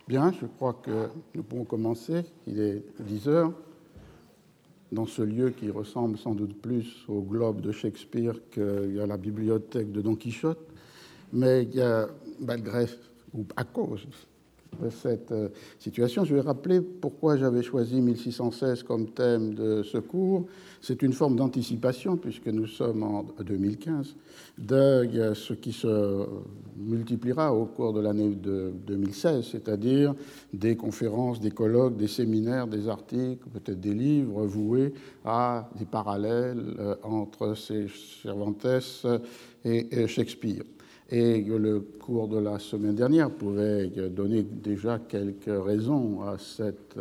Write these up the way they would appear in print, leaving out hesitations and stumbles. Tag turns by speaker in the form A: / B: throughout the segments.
A: Bien, je crois que nous pouvons commencer. Il est 10 heures. Dans ce lieu qui ressemble sans doute plus au globe de Shakespeare qu'à la bibliothèque de Don Quichotte, mais il y a, malgré ou à cause de cette situation, je vais rappeler pourquoi j'avais choisi 1616 comme thème de ce cours. C'est une forme d'anticipation, puisque nous sommes en 2015, de ce qui se multipliera au cours de l'année de 2016, c'est-à-dire des conférences, des colloques, des séminaires, des articles, peut-être des livres voués à des parallèles entre Cervantes et Shakespeare. Et le cours de la semaine dernière pouvait donner déjà quelques raisons à cette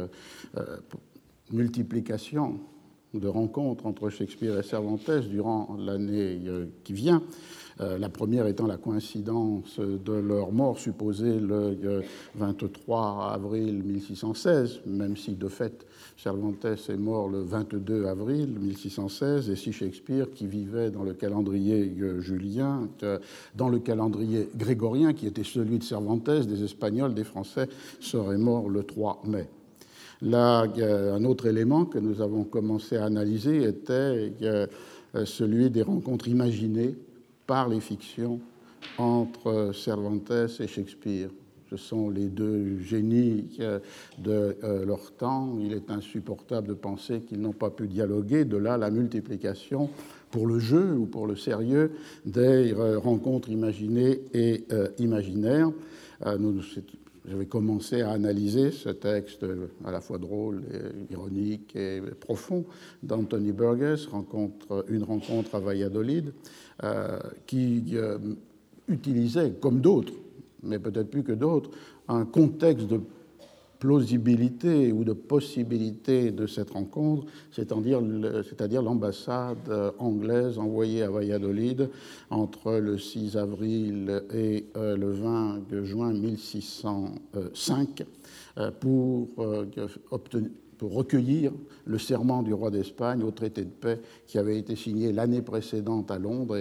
A: multiplication de rencontres entre Shakespeare et Cervantes durant l'année qui vient. La première étant la coïncidence de leur mort supposée le 23 avril 1616, même si de fait Cervantes est mort le 22 avril 1616, et si Shakespeare, qui vivait dans le calendrier julien, dans le calendrier grégorien, qui était celui de Cervantes, des Espagnols, des Français, serait mort le 3 mai. Là, un autre élément que nous avons commencé à analyser était celui des rencontres imaginées par les fictions entre Cervantes et Shakespeare. Ce sont les deux génies de leur temps. Il est insupportable de penser qu'ils n'ont pas pu dialoguer. De là, la multiplication pour le jeu ou pour le sérieux des rencontres imaginées et imaginaires. J'avais commencé à analyser ce texte à la fois drôle, et ironique et profond d'Anthony Burgess, Une rencontre à Valladolid, qui utilisait, comme d'autres, mais peut-être plus que d'autres, un contexte de plausibilité ou de possibilité de cette rencontre, c'est-à-dire l'ambassade anglaise envoyée à Valladolid entre le 6 avril et le 20 juin 1605 pour recueillir le serment du roi d'Espagne au traité de paix qui avait été signé l'année précédente à Londres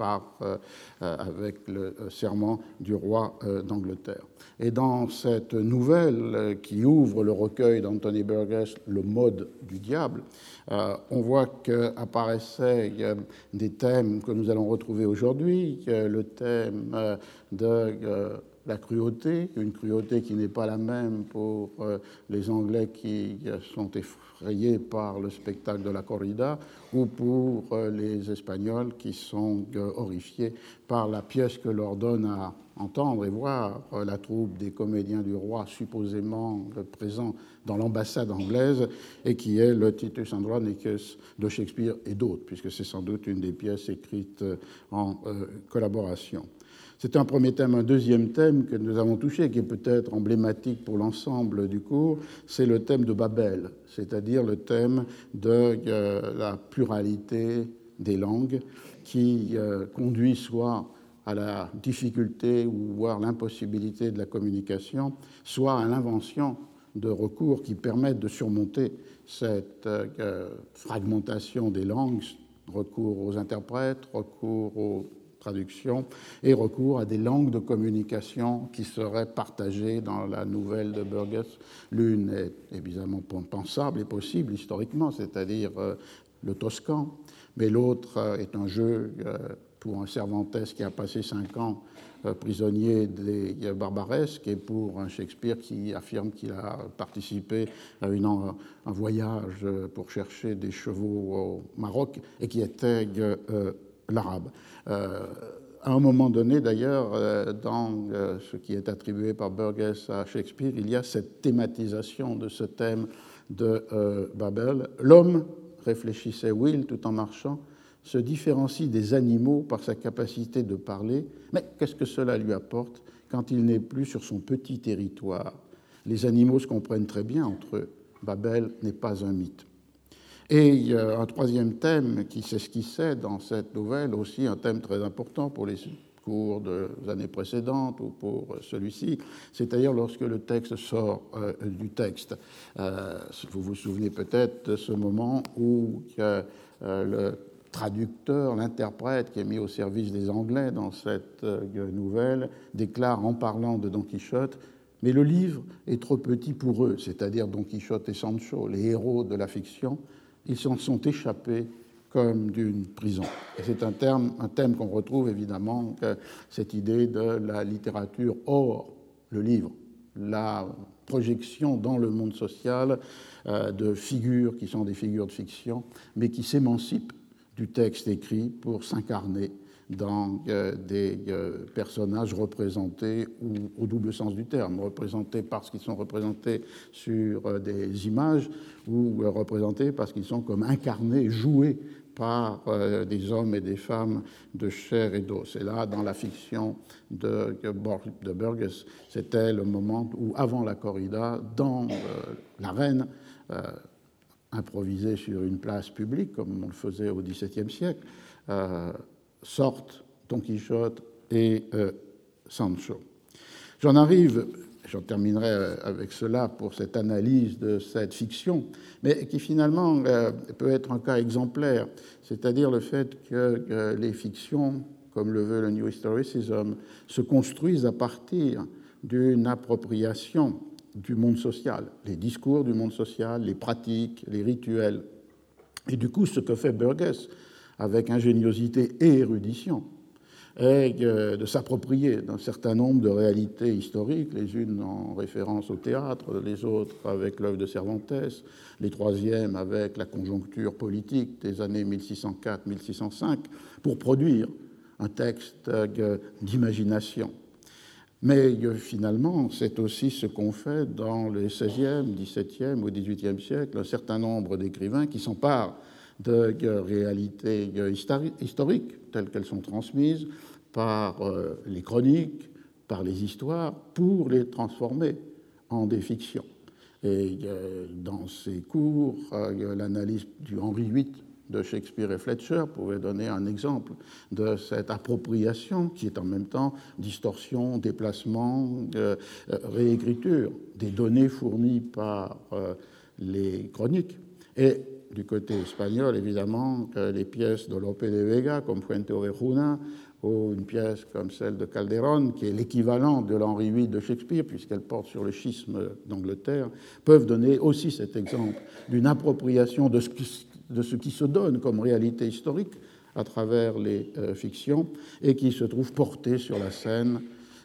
A: avec le serment du roi d'Angleterre. Et dans cette nouvelle qui ouvre le recueil d'Anthony Burgess, Le Mode du diable, on voit qu'apparaissaient des thèmes que nous allons retrouver aujourd'hui, le thème de la cruauté, une cruauté qui n'est pas la même pour les Anglais qui sont effrayés par le spectacle de la corrida ou pour les Espagnols qui sont horrifiés par la pièce que leur donne à entendre et voir la troupe des comédiens du roi supposément présents dans l'ambassade anglaise et qui est le Titus Andronicus de Shakespeare et d'autres, puisque c'est sans doute une des pièces écrites en collaboration. C'est un premier thème. Un deuxième thème que nous avons touché, qui est peut-être emblématique pour l'ensemble du cours, c'est le thème de Babel, c'est-à-dire le thème de la pluralité des langues qui conduit soit à la difficulté ou voire l'impossibilité de la communication, soit à l'invention de recours qui permettent de surmonter cette fragmentation des langues, recours aux interprètes, recours aux traduction et recours à des langues de communication qui seraient partagées dans la nouvelle de Burgess. L'une est évidemment pensable et possible historiquement, c'est-à-dire le toscan, mais l'autre est un jeu pour un Cervantes qui a passé 5 ans prisonnier des barbaresques et pour un Shakespeare qui affirme qu'il a participé à un voyage pour chercher des chevaux au Maroc et qui était l'arabe. À un moment donné, d'ailleurs, dans ce qui est attribué par Burgess à Shakespeare, il y a cette thématisation de ce thème de Babel. L'homme, réfléchissait Will tout en marchant, se différencie des animaux par sa capacité de parler, mais qu'est-ce que cela lui apporte quand il n'est plus sur son petit territoire? Les animaux se comprennent très bien entre eux. Babel n'est pas un mythe. Et un troisième thème qui s'esquissait dans cette nouvelle, aussi un thème très important pour les cours des années précédentes ou pour celui-ci, c'est-à-dire lorsque le texte sort du texte. Vous vous souvenez peut-être de ce moment où le traducteur, l'interprète qui est mis au service des Anglais dans cette nouvelle, déclare en parlant de Don Quichotte Mais le livre est trop petit pour eux, c'est-à-dire Don Quichotte et Sancho, les héros de la fiction. Ils s'en sont échappés comme d'une prison. Et c'est un thème qu'on retrouve évidemment, cette idée de la littérature hors le livre, la projection dans le monde social de figures qui sont des figures de fiction, mais qui s'émancipent du texte écrit pour s'incarner dans des personnages représentés, ou au double sens du terme, représentés parce qu'ils sont représentés sur des images, ou représentés parce qu'ils sont comme incarnés, joués par des hommes et des femmes de chair et d'os. Et là, dans la fiction de Burgess, c'était le moment où, avant la corrida, dans l'arène, improvisée sur une place publique, comme on le faisait au XVIIe siècle, sortent Don Quichotte et Sancho. J'en terminerai avec cela pour cette analyse de cette fiction, mais qui finalement peut être un cas exemplaire, c'est-à-dire le fait que les fictions, comme le veut le New Historicism, se construisent à partir d'une appropriation du monde social, les discours du monde social, les pratiques, les rituels. Et du coup, ce que fait Burgess, avec ingéniosité et érudition, est de s'approprier d'un certain nombre de réalités historiques, les unes en référence au théâtre, les autres avec l'œuvre de Cervantes, les troisièmes avec la conjoncture politique des années 1604-1605, pour produire un texte d'imagination. Mais finalement, c'est aussi ce qu'ont fait dans les XVIe, XVIIe ou XVIIIe siècle un certain nombre d'écrivains qui s'emparent de réalités historiques telles qu'elles sont transmises par les chroniques, par les histoires, pour les transformer en des fictions. Et dans ces cours, l'analyse du Henri VIII de Shakespeare et Fletcher pouvait donner un exemple de cette appropriation qui est en même temps distorsion, déplacement, réécriture des données fournies par les chroniques. Et du côté espagnol, évidemment, les pièces de Lope de Vega, comme Fuente Ovejuna, ou une pièce comme celle de Calderón, qui est l'équivalent de l'Henri VIII de Shakespeare, puisqu'elle porte sur le schisme d'Angleterre, peuvent donner aussi cet exemple d'une appropriation de ce qui se donne comme réalité historique à travers les fictions et qui se trouve portée sur la scène,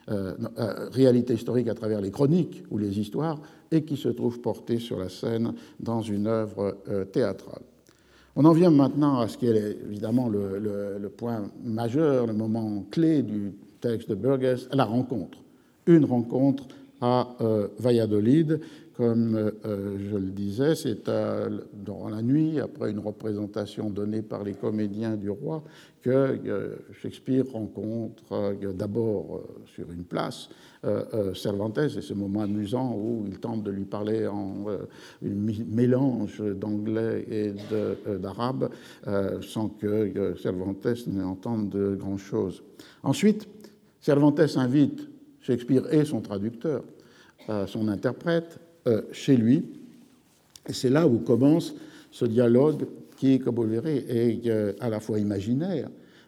A: réalité historique à travers les chroniques ou les histoires, et qui se trouve portée sur la scène dans une œuvre théâtrale. On en vient maintenant à ce qui est évidemment le point majeur, le moment clé du texte de Burgess, la rencontre. Une rencontre à Valladolid. Comme je le disais, c'est dans la nuit, après une représentation donnée par les comédiens du roi, que Shakespeare rencontre d'abord sur une place Cervantes, et ce moment amusant où il tente de lui parler en mélange d'anglais et d'arabe sans que Cervantes n'entende de grand-chose. Ensuite, Cervantes invite Shakespeare et son traducteur, son interprète, chez lui. Et c'est là où commence ce dialogue qui, comme vous le verrez, est à la fois imaginé,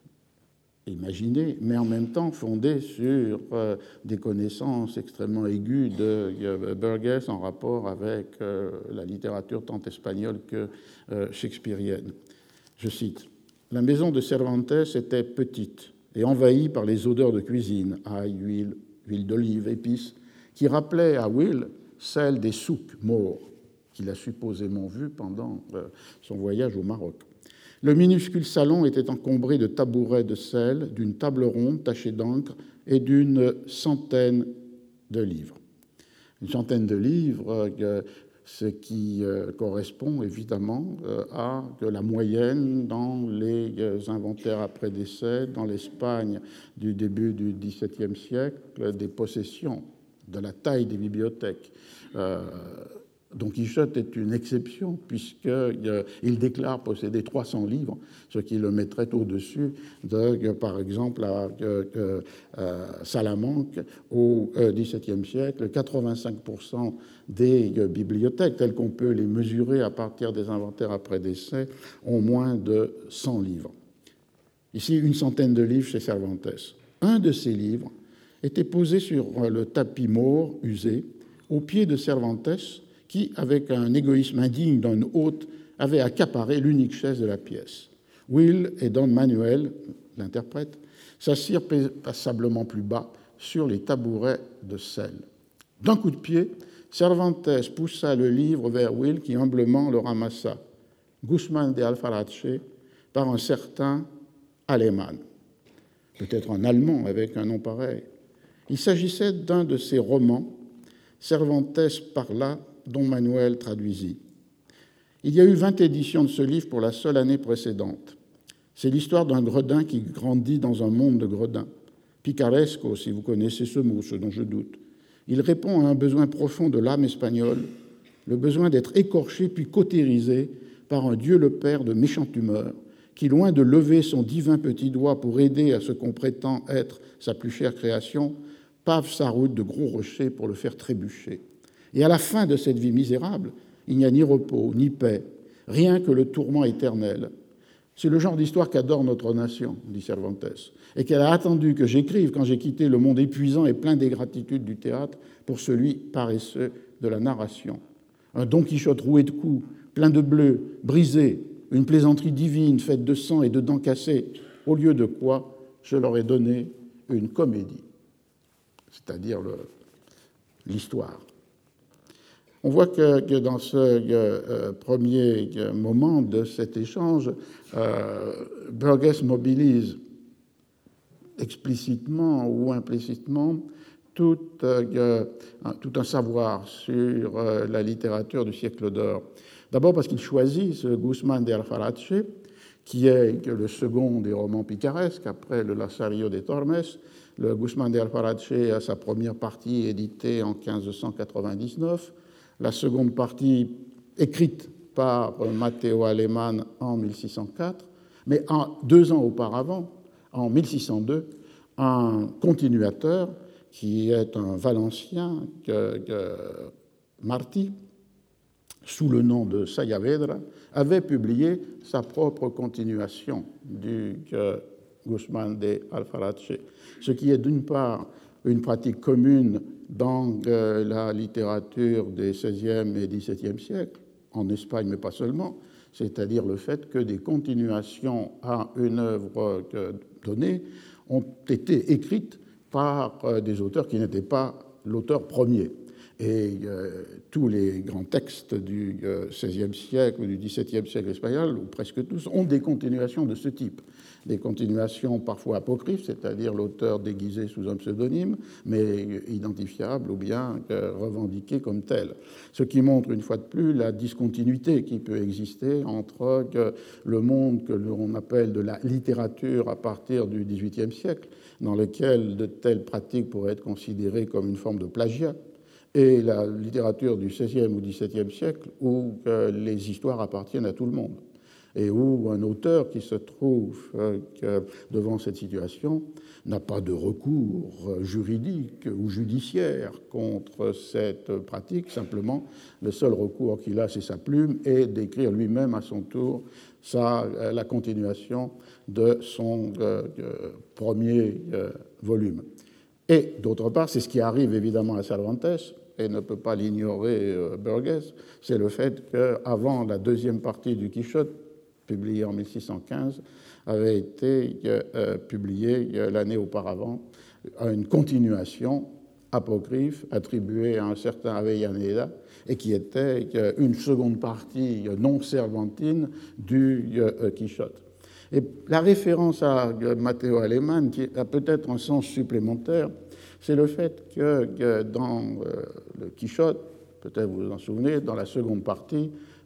A: mais en même temps fondé sur des connaissances extrêmement aiguës de Burgess en rapport avec la littérature tant espagnole que shakespearienne. Je cite, « La maison de Cervantes était petite et envahie par les odeurs de cuisine, ail, huile d'olive, épices, qui rappelaient à Will celle des souks morts qu'il a supposément vus pendant son voyage au Maroc. Le minuscule salon était encombré de tabourets de sel, d'une table ronde tachée d'encre et d'une centaine de livres. » Une centaine de livres, ce qui correspond évidemment à la moyenne dans les inventaires après décès, dans l'Espagne du début du XVIIe siècle, des possessions, de la taille des bibliothèques. Don Quichotte est une exception puisqu'il déclare posséder 300 livres, ce qui le mettrait au-dessus de, par exemple, à Salamanque au XVIIe siècle, 85% des bibliothèques, telles qu'on peut les mesurer à partir des inventaires après décès, ont moins de 100 livres. Ici, une centaine de livres chez Cervantes. Un de ces livres était posé sur le tapis mauve usé, au pied de Cervantes, qui, avec un égoïsme indigne d'un hôte, avait accaparé l'unique chaise de la pièce. Will et Don Manuel, l'interprète, s'assirent passablement plus bas sur les tabourets de sel. D'un coup de pied, Cervantes poussa le livre vers Will, qui humblement le ramassa. Guzmán de Alfarache, par un certain Alemán. Peut-être un Allemand avec un nom pareil. Il s'agissait d'un de ses romans. Cervantes parla, dont Manuel traduisit. Il y a eu 20 éditions de ce livre pour la seule année précédente. C'est l'histoire d'un gredin qui grandit dans un monde de gredins. Picaresco, si vous connaissez ce mot, ce dont je doute. Il répond à un besoin profond de l'âme espagnole, le besoin d'être écorché puis cautérisé par un Dieu le Père de méchante humeur, qui, loin de lever son divin petit doigt pour aider à ce qu'on prétend être sa plus chère création, pave sa route de gros rochers pour le faire trébucher. Et à la fin de cette vie misérable, il n'y a ni repos, ni paix, rien que le tourment éternel. C'est le genre d'histoire qu'adore notre nation, dit Cervantes, et qu'elle a attendu que j'écrive quand j'ai quitté le monde épuisant et plein d'ingratitude du théâtre pour celui paresseux de la narration. Un Don Quichotte roué de coups, plein de bleu, brisé, une plaisanterie divine faite de sang et de dents cassées, au lieu de quoi je leur ai donné une comédie, c'est-à-dire l'histoire. On voit que dans ce premier moment de cet échange, Burgess mobilise explicitement ou implicitement tout un savoir sur la littérature du siècle d'or. D'abord parce qu'il choisit ce Guzmán de Alfarache, qui est le second des romans picaresques, après le Lazarillo de Tormes. Le Guzmán de Alfarache a sa première partie éditée en 1599, la seconde partie écrite par Matteo Alemán en 1604, mais 2 ans auparavant, en 1602, un continuateur qui est un Valencien, Martí, sous le nom de Sayavedra, avait publié sa propre continuation du Guzmán de Alfarache, ce qui est d'une part une pratique commune dans la littérature des XVIe et XVIIe siècles, en Espagne, mais pas seulement, c'est-à-dire le fait que des continuations à une œuvre donnée ont été écrites par des auteurs qui n'étaient pas l'auteur premier. Et tous les grands textes du XVIe siècle ou du XVIIe siècle espagnol, ou presque tous, ont des continuations de ce type. Des continuations parfois apocryphes, c'est-à-dire l'auteur déguisé sous un pseudonyme, mais identifiable ou bien revendiqué comme tel. Ce qui montre une fois de plus la discontinuité qui peut exister entre le monde que l'on appelle de la littérature à partir du XVIIIe siècle, dans lequel de telles pratiques pourraient être considérées comme une forme de plagiat, et la littérature du XVIe ou XVIIe siècle où les histoires appartiennent à tout le monde et où un auteur qui se trouve devant cette situation n'a pas de recours juridique ou judiciaire contre cette pratique. Simplement, le seul recours qu'il a, c'est sa plume et d'écrire lui-même à son tour la continuation de son premier volume. Et d'autre part, c'est ce qui arrive évidemment à Cervantes, et ne peut pas l'ignorer Burgess, c'est le fait qu'avant la deuxième partie du Quichotte, publiée en 1615, avait été publiée l'année auparavant une continuation apocryphe attribuée à un certain Avellaneda et qui était une seconde partie non cervantine du Quichotte. Et la référence à Matteo Alemán, qui a peut-être un sens supplémentaire, c'est le fait que dans le Quichotte, peut-être vous vous en souvenez, dans la seconde partie,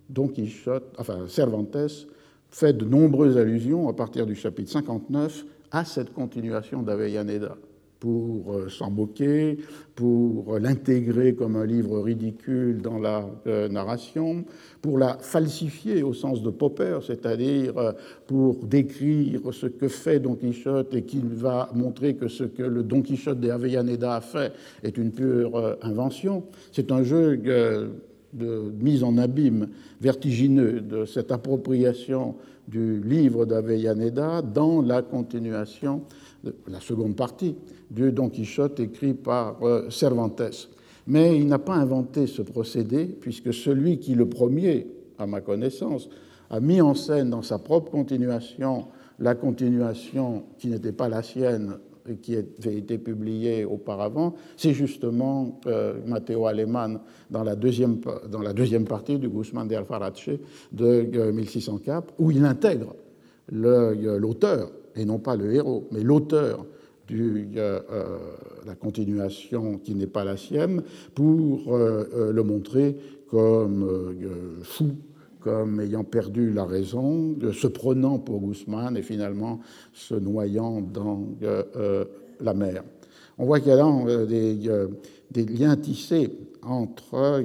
A: Cervantes fait de nombreuses allusions à partir du chapitre 59 à cette continuation d'Avellaneda, pour s'en moquer, pour l'intégrer comme un livre ridicule dans la narration, pour la falsifier au sens de Popper, c'est-à-dire pour décrire ce que fait Don Quichotte et qu'il va montrer que ce que le Don Quichotte de Avellaneda a fait est une pure invention. C'est un jeu de mise en abîme vertigineux de cette appropriation du livre d'Avellaneda dans la continuation la seconde partie du Don Quichotte écrit par Cervantes. Mais il n'a pas inventé ce procédé, puisque celui qui, le premier, à ma connaissance, a mis en scène dans sa propre continuation la continuation qui n'était pas la sienne et qui avait été publiée auparavant, c'est justement Matteo Alemann dans la deuxième partie du Guzmán de Alfarache de 1604, où il intègre l'auteur, et non pas le héros, mais l'auteur la continuation qui n'est pas la sienne, pour le montrer comme fou, comme ayant perdu la raison, se prenant pour Guzmán et finalement se noyant dans la mer. On voit qu'il y a là des liens tissés entre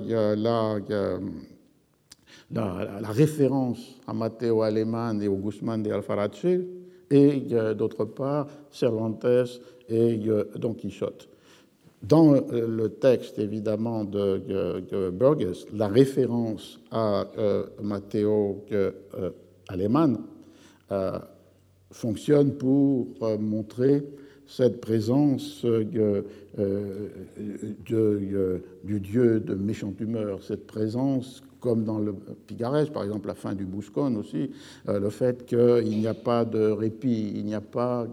A: la référence à Matteo Alemann et au Guzmán de Alfarache et d'autre part Cervantes et Don Quichotte. Dans le texte, évidemment, de Burgess, la référence à Matteo Alemann fonctionne pour montrer cette présence du dieu de méchante humeur, cette présence, comme dans le Picaresque, par exemple, la fin du Buscón aussi, le fait qu'il n'y a pas de répit, il n'y a pas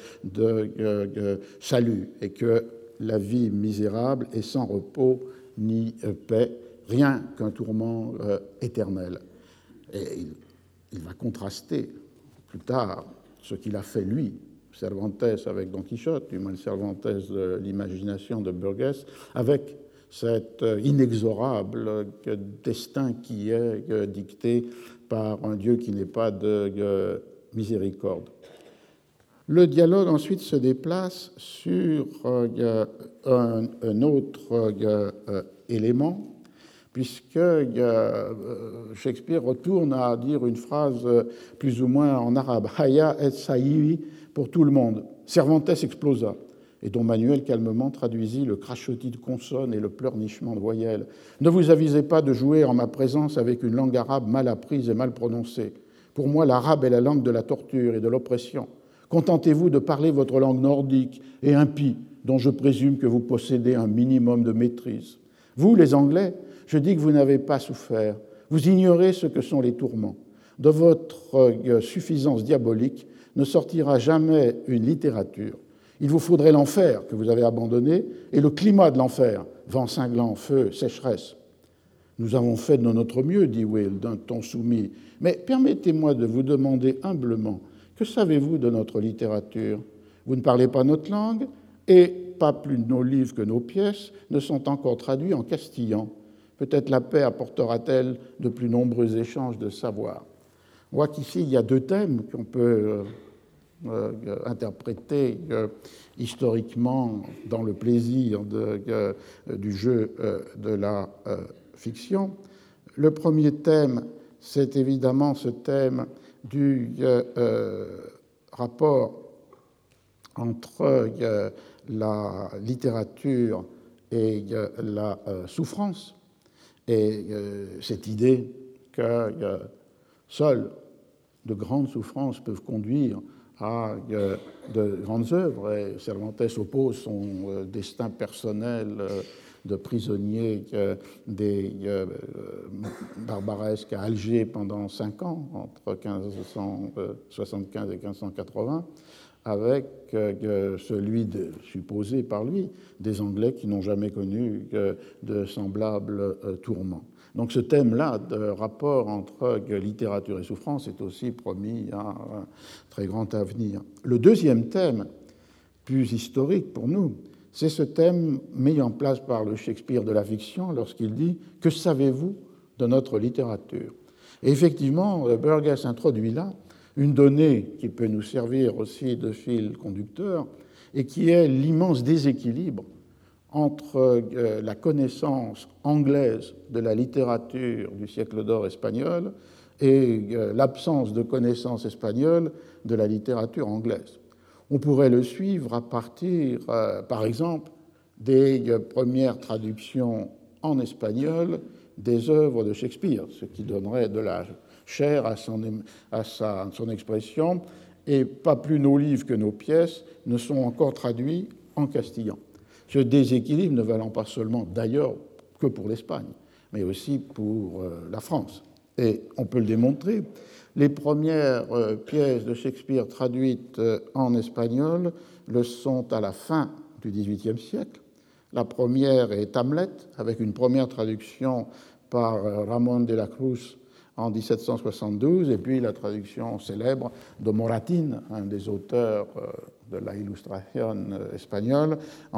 A: de salut, et que la vie misérable est sans repos ni paix, rien qu'un tourment éternel. Et il va contraster plus tard ce qu'il a fait lui, Cervantes avec Don Quichotte, du moins Cervantes de l'imagination de Burgess, avec cet inexorable destin qui est dicté par un Dieu qui n'est pas de miséricorde. Le dialogue ensuite se déplace sur un autre élément, puisque Shakespeare retourne à dire une phrase plus ou moins en arabe, « Haya et saïvi » pour tout le monde. Cervantes explosa, et Don Manuel calmement traduisit le crachotis de consonnes et le pleurnichement de voyelles. « Ne vous avisez pas de jouer en ma présence avec une langue arabe mal apprise et mal prononcée. Pour moi, l'arabe est la langue de la torture et de l'oppression. Contentez-vous de parler votre langue nordique et impie, dont je présume que vous possédez un minimum de maîtrise. Vous, les Anglais, je dis que vous n'avez pas souffert. Vous ignorez ce que sont les tourments. De votre suffisance diabolique ne sortira jamais une littérature. Il vous faudrait l'enfer que vous avez abandonné et le climat de l'enfer, vent cinglant, feu, sécheresse. Nous avons fait de notre mieux, dit Will d'un ton soumis, mais permettez-moi de vous demander humblement, que savez-vous de notre littérature? Vous ne parlez pas notre langue et pas plus nos livres que nos pièces ne sont encore traduits en castillan. Peut-être la paix apportera-t-elle de plus nombreux échanges de savoir. On voit qu'ici, il y a deux thèmes qu'on peut interpréter historiquement dans le plaisir du jeu de la fiction. Le premier thème, c'est évidemment ce thème du rapport entre la littérature et la souffrance, et cette idée que seules de grandes souffrances peuvent conduire à de grandes œuvres. Et Cervantes oppose son destin personnel de prisonnier des barbaresques à Alger pendant 5 ans, entre 1575 et 1580, avec celui supposé par lui des Anglais qui n'ont jamais connu de semblables tourments. Donc ce thème-là de rapport entre littérature et souffrance est aussi promis à un très grand avenir. Le deuxième thème, plus historique pour nous, c'est ce thème mis en place par le Shakespeare de la fiction lorsqu'il dit « Que savez-vous de notre littérature ?» Et effectivement, Burgess introduit là une donnée qui peut nous servir aussi de fil conducteur et qui est l'immense déséquilibre entre la connaissance anglaise de la littérature du siècle d'or espagnol et l'absence de connaissance espagnole de la littérature anglaise. On pourrait le suivre à partir, par exemple, des premières traductions en espagnol des œuvres de Shakespeare, ce qui donnerait de la chair à son expression et pas plus nos livres que nos pièces ne sont encore traduits en castillan. Ce déséquilibre ne valant pas seulement d'ailleurs que pour l'Espagne, mais aussi pour la France. Et on peut le démontrer. Les premières pièces de Shakespeare traduites en espagnol le sont à la fin du XVIIIe siècle. La première est Hamlet, avec une première traduction par Ramón de la Cruz en 1772, et puis la traduction célèbre de Moratín, un des auteurs de la Illustration espagnole, en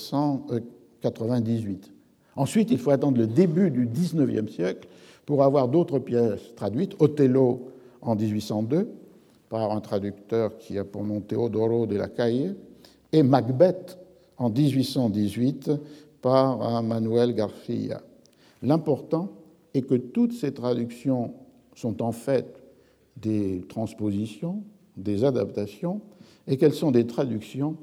A: 1798. Ensuite, il faut attendre le début du XIXe siècle pour avoir d'autres pièces traduites. Othello en 1802, par un traducteur qui a pour nom Teodoro de la Calle, et Macbeth en 1818 par Manuel García. L'important est que toutes ces traductions sont en fait des transpositions, des adaptations, et qu'elles sont des traductions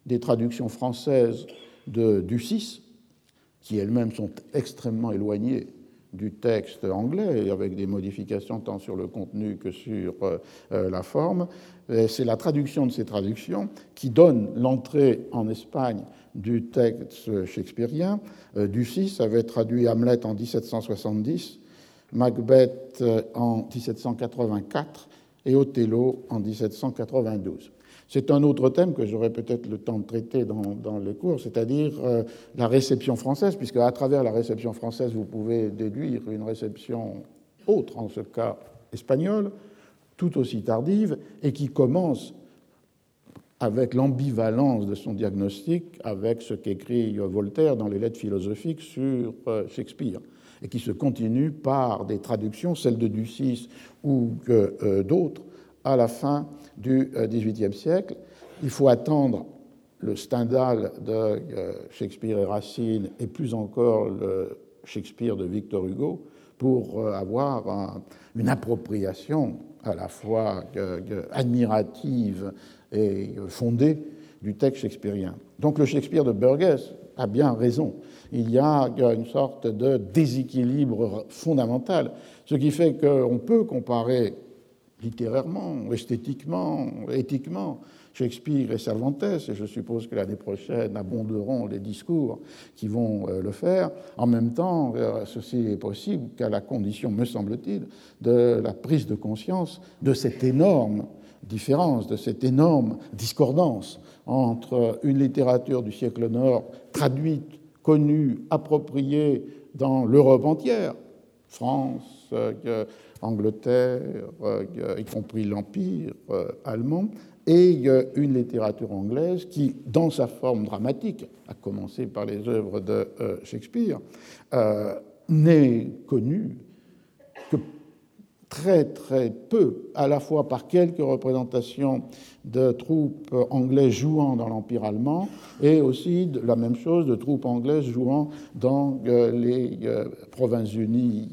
A: françaises de Ducis, qui elles-mêmes sont extrêmement éloignées du texte anglais, avec des modifications tant sur le contenu que sur la forme. C'est la traduction de ces traductions qui donne l'entrée en Espagne du texte shakespearien. Ducis avait traduit Hamlet en 1770, Macbeth en 1784 et Othello en 1792. C'est un autre thème que j'aurai peut-être le temps de traiter dans les cours, c'est-à-dire la réception française, puisque à travers la réception française, vous pouvez déduire une réception autre, en ce cas espagnole, tout aussi tardive, et qui commence avec l'ambivalence de son diagnostic, avec ce qu'écrit Voltaire dans les lettres philosophiques sur Shakespeare, et qui se continue par des traductions, celles de Ducis ou d'autres, à la fin du XVIIIe siècle. Il faut attendre le Stendhal de Shakespeare et Racine, et plus encore le Shakespeare de Victor Hugo, pour avoir une appropriation à la fois admirative et fondée du texte shakespearien. Donc le Shakespeare de Burgess a bien raison. Il y a une sorte de déséquilibre fondamental, ce qui fait qu'on peut comparer littérairement, esthétiquement, éthiquement, Shakespeare et Cervantes, et je suppose que l'année prochaine abonderont les discours qui vont le faire. En même temps, ceci est possible qu'à la condition, me semble-t-il, de la prise de conscience de cette énorme différence, de cette énorme discordance entre une littérature du siècle nord traduite, connue, appropriée dans l'Europe entière, France, Angleterre, y compris l'Empire allemand, et une littérature anglaise qui, dans sa forme dramatique, à commencer par les œuvres de Shakespeare, n'est connue que très très peu, à la fois par quelques représentations de troupes anglaises jouant dans l'Empire allemand, et aussi de la même chose de troupes anglaises jouant dans les Provinces-Unies,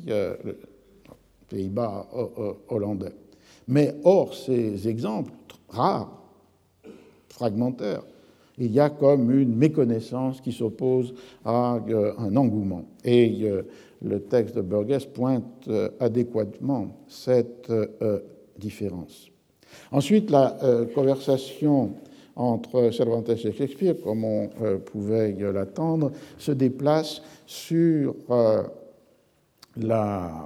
A: Pays-Bas hollandais. Mais hors ces exemples rares, fragmentaires, il y a comme une méconnaissance qui s'oppose à un engouement. Et le texte de Burgess pointe adéquatement cette différence. Ensuite, la conversation entre Cervantes et Shakespeare, comme on pouvait l'attendre, se déplace sur la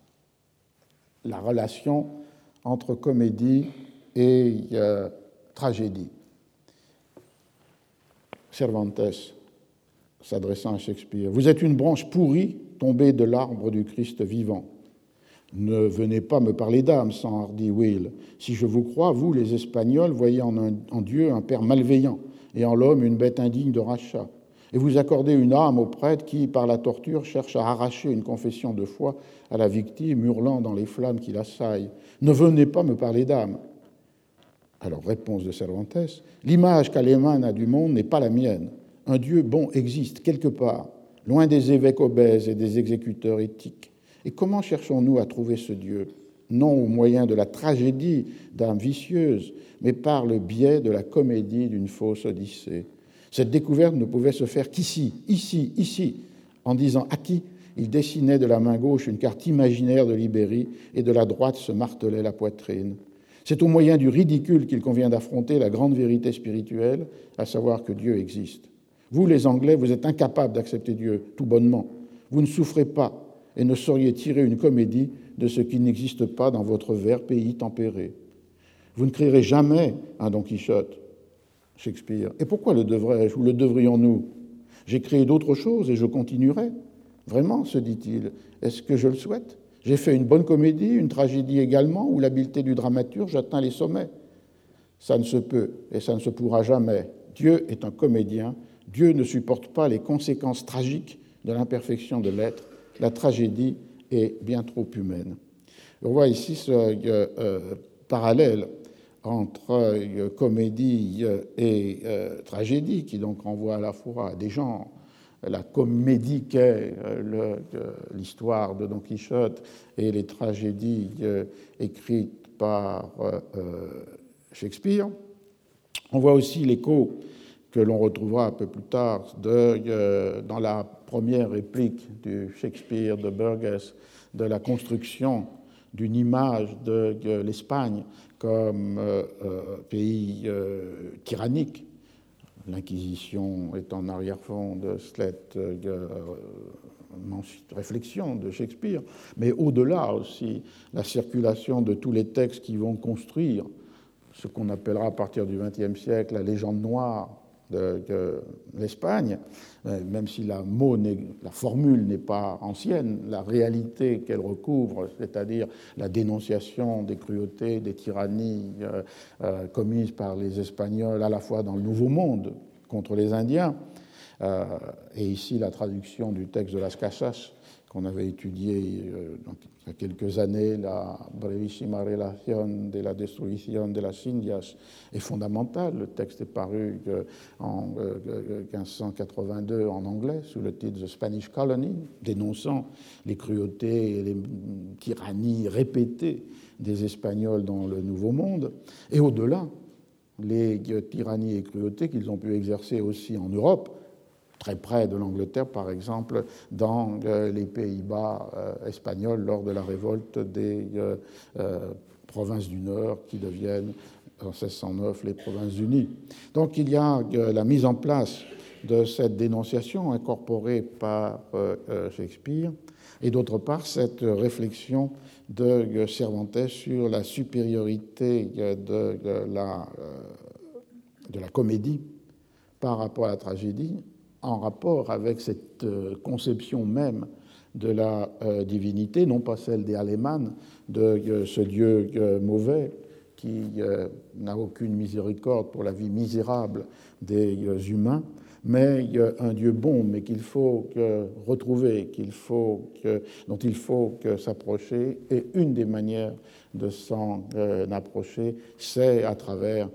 A: relation entre comédie et tragédie. Cervantes, s'adressant à Shakespeare, « Vous êtes une branche pourrie tombée de l'arbre du Christ vivant. Ne venez pas me parler d'âme, s'enhardit Will. Si je vous crois, vous, les Espagnols, voyez en Dieu un père malveillant et en l'homme une bête indigne de rachat. Et vous accordez une âme au prêtre qui, par la torture, cherche à arracher une confession de foi à la victime, hurlant dans les flammes qui l'assaillent. Ne venez pas me parler d'âme. » Alors, réponse de Cervantes, « L'image qu'Alemán a du monde n'est pas la mienne. Un Dieu bon existe quelque part, loin des évêques obèses et des exécuteurs éthiques. Et comment cherchons-nous à trouver ce Dieu? Non au moyen de la tragédie d'âme vicieuse, mais par le biais de la comédie d'une fausse Odyssée. Cette découverte ne pouvait se faire qu'ici, ici. En disant « à qui ?» il dessinait de la main gauche une carte imaginaire de l'Ibérie et de la droite se martelait la poitrine. C'est au moyen du ridicule qu'il convient d'affronter la grande vérité spirituelle, à savoir que Dieu existe. Vous, les Anglais, vous êtes incapables d'accepter Dieu tout bonnement. Vous ne souffrez pas et ne sauriez tirer une comédie de ce qui n'existe pas dans votre vert pays tempéré. Vous ne crierez jamais un Don Quichotte, Shakespeare. Et pourquoi le devrais-je ou le devrions-nous? J'ai créé d'autres choses et je continuerai. Vraiment, se dit-il, est-ce que je le souhaite? J'ai fait une bonne comédie, une tragédie également, où l'habileté du dramaturge atteint les sommets. Ça ne se peut et ça ne se pourra jamais. Dieu est un comédien. Dieu ne supporte pas les conséquences tragiques de l'imperfection de l'être. La tragédie est bien trop humaine. On voit ici ce parallèle entre comédie et tragédie, qui donc renvoie à la fois à des genres. La comédie qu'est l'histoire de Don Quichotte et les tragédies écrites par Shakespeare. On voit aussi l'écho que l'on retrouvera un peu plus tard dans la première réplique du Shakespeare de Burgess de la construction d'une image de l'Espagne comme pays tyrannique. L'Inquisition est en arrière-fond de cette réflexion de Shakespeare, mais au-delà aussi, la circulation de tous les textes qui vont construire ce qu'on appellera à partir du XXe siècle la légende noire de l'Espagne, même si la formule n'est pas ancienne, la réalité qu'elle recouvre, c'est-à-dire la dénonciation des cruautés, des tyrannies commises par les Espagnols à la fois dans le Nouveau Monde contre les Indiens, et ici la traduction du texte de Las Casas qu'on avait étudié il y a quelques années, la Brevissima Relación de la Destrucción de las Indias, est fondamentale. Le texte est paru en 1582 en anglais sous le titre The Spanish Colony, dénonçant les cruautés et les tyrannies répétées des Espagnols dans le Nouveau Monde, et au-delà, les tyrannies et cruautés qu'ils ont pu exercer aussi en Europe, très près de l'Angleterre, par exemple, dans les Pays-Bas espagnols lors de la révolte des provinces du Nord qui deviennent, en 1609, les Provinces-Unies. Donc il y a la mise en place de cette dénonciation incorporée par Shakespeare, et d'autre part cette réflexion de Cervantes sur la supériorité de la comédie par rapport à la tragédie, en rapport avec cette conception même de la divinité, non pas celle des Alémanes, de ce Dieu mauvais qui n'a aucune miséricorde pour la vie misérable des humains, mais un Dieu bon, mais qu'il faut retrouver, dont il faut s'approcher, et une des manières de s'en approcher, c'est à travers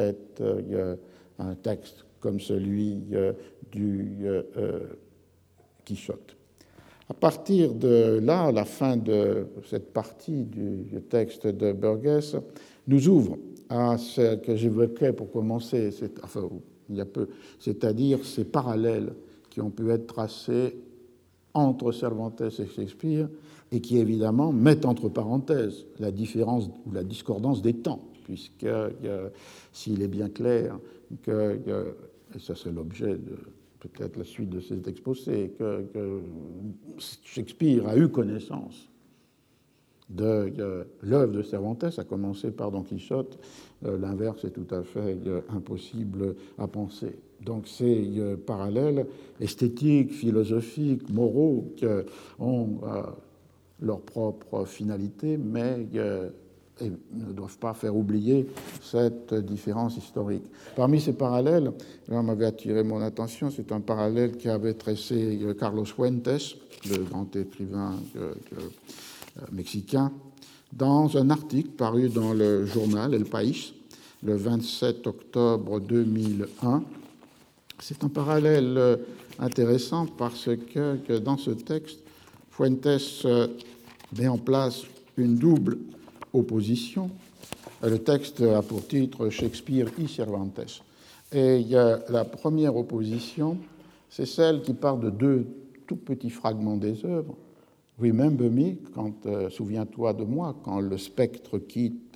A: un texte comme celui du Quichotte. À partir de là, à la fin de cette partie du texte de Burgess, nous ouvre à ce que j'évoquais pour commencer, il y a peu, c'est-à-dire ces parallèles qui ont pu être tracés entre Cervantes et Shakespeare et qui, évidemment, mettent entre parenthèses la différence ou la discordance des temps, puisque s'il est bien clair que, et ça c'est l'objet de peut-être la suite de cet exposé, que Shakespeare a eu connaissance de l'œuvre de Cervantes, à commencer par Don Quichotte, l'inverse est tout à fait impossible à penser. Donc ces parallèles esthétiques, philosophiques, moraux ont leur propre finalité, mais et ne doivent pas faire oublier cette différence historique. Parmi ces parallèles, là, m'avait attiré mon attention, c'est un parallèle qu'avait tracé Carlos Fuentes, le grand écrivain mexicain, dans un article paru dans le journal El País, le 27 octobre 2001. C'est un parallèle intéressant parce que dans ce texte, Fuentes met en place une double opposition. Le texte a pour titre Shakespeare y Cervantes. Et la première opposition, c'est celle qui part de deux tout petits fragments des œuvres. Remember me, souviens-toi de moi, quand le spectre quitte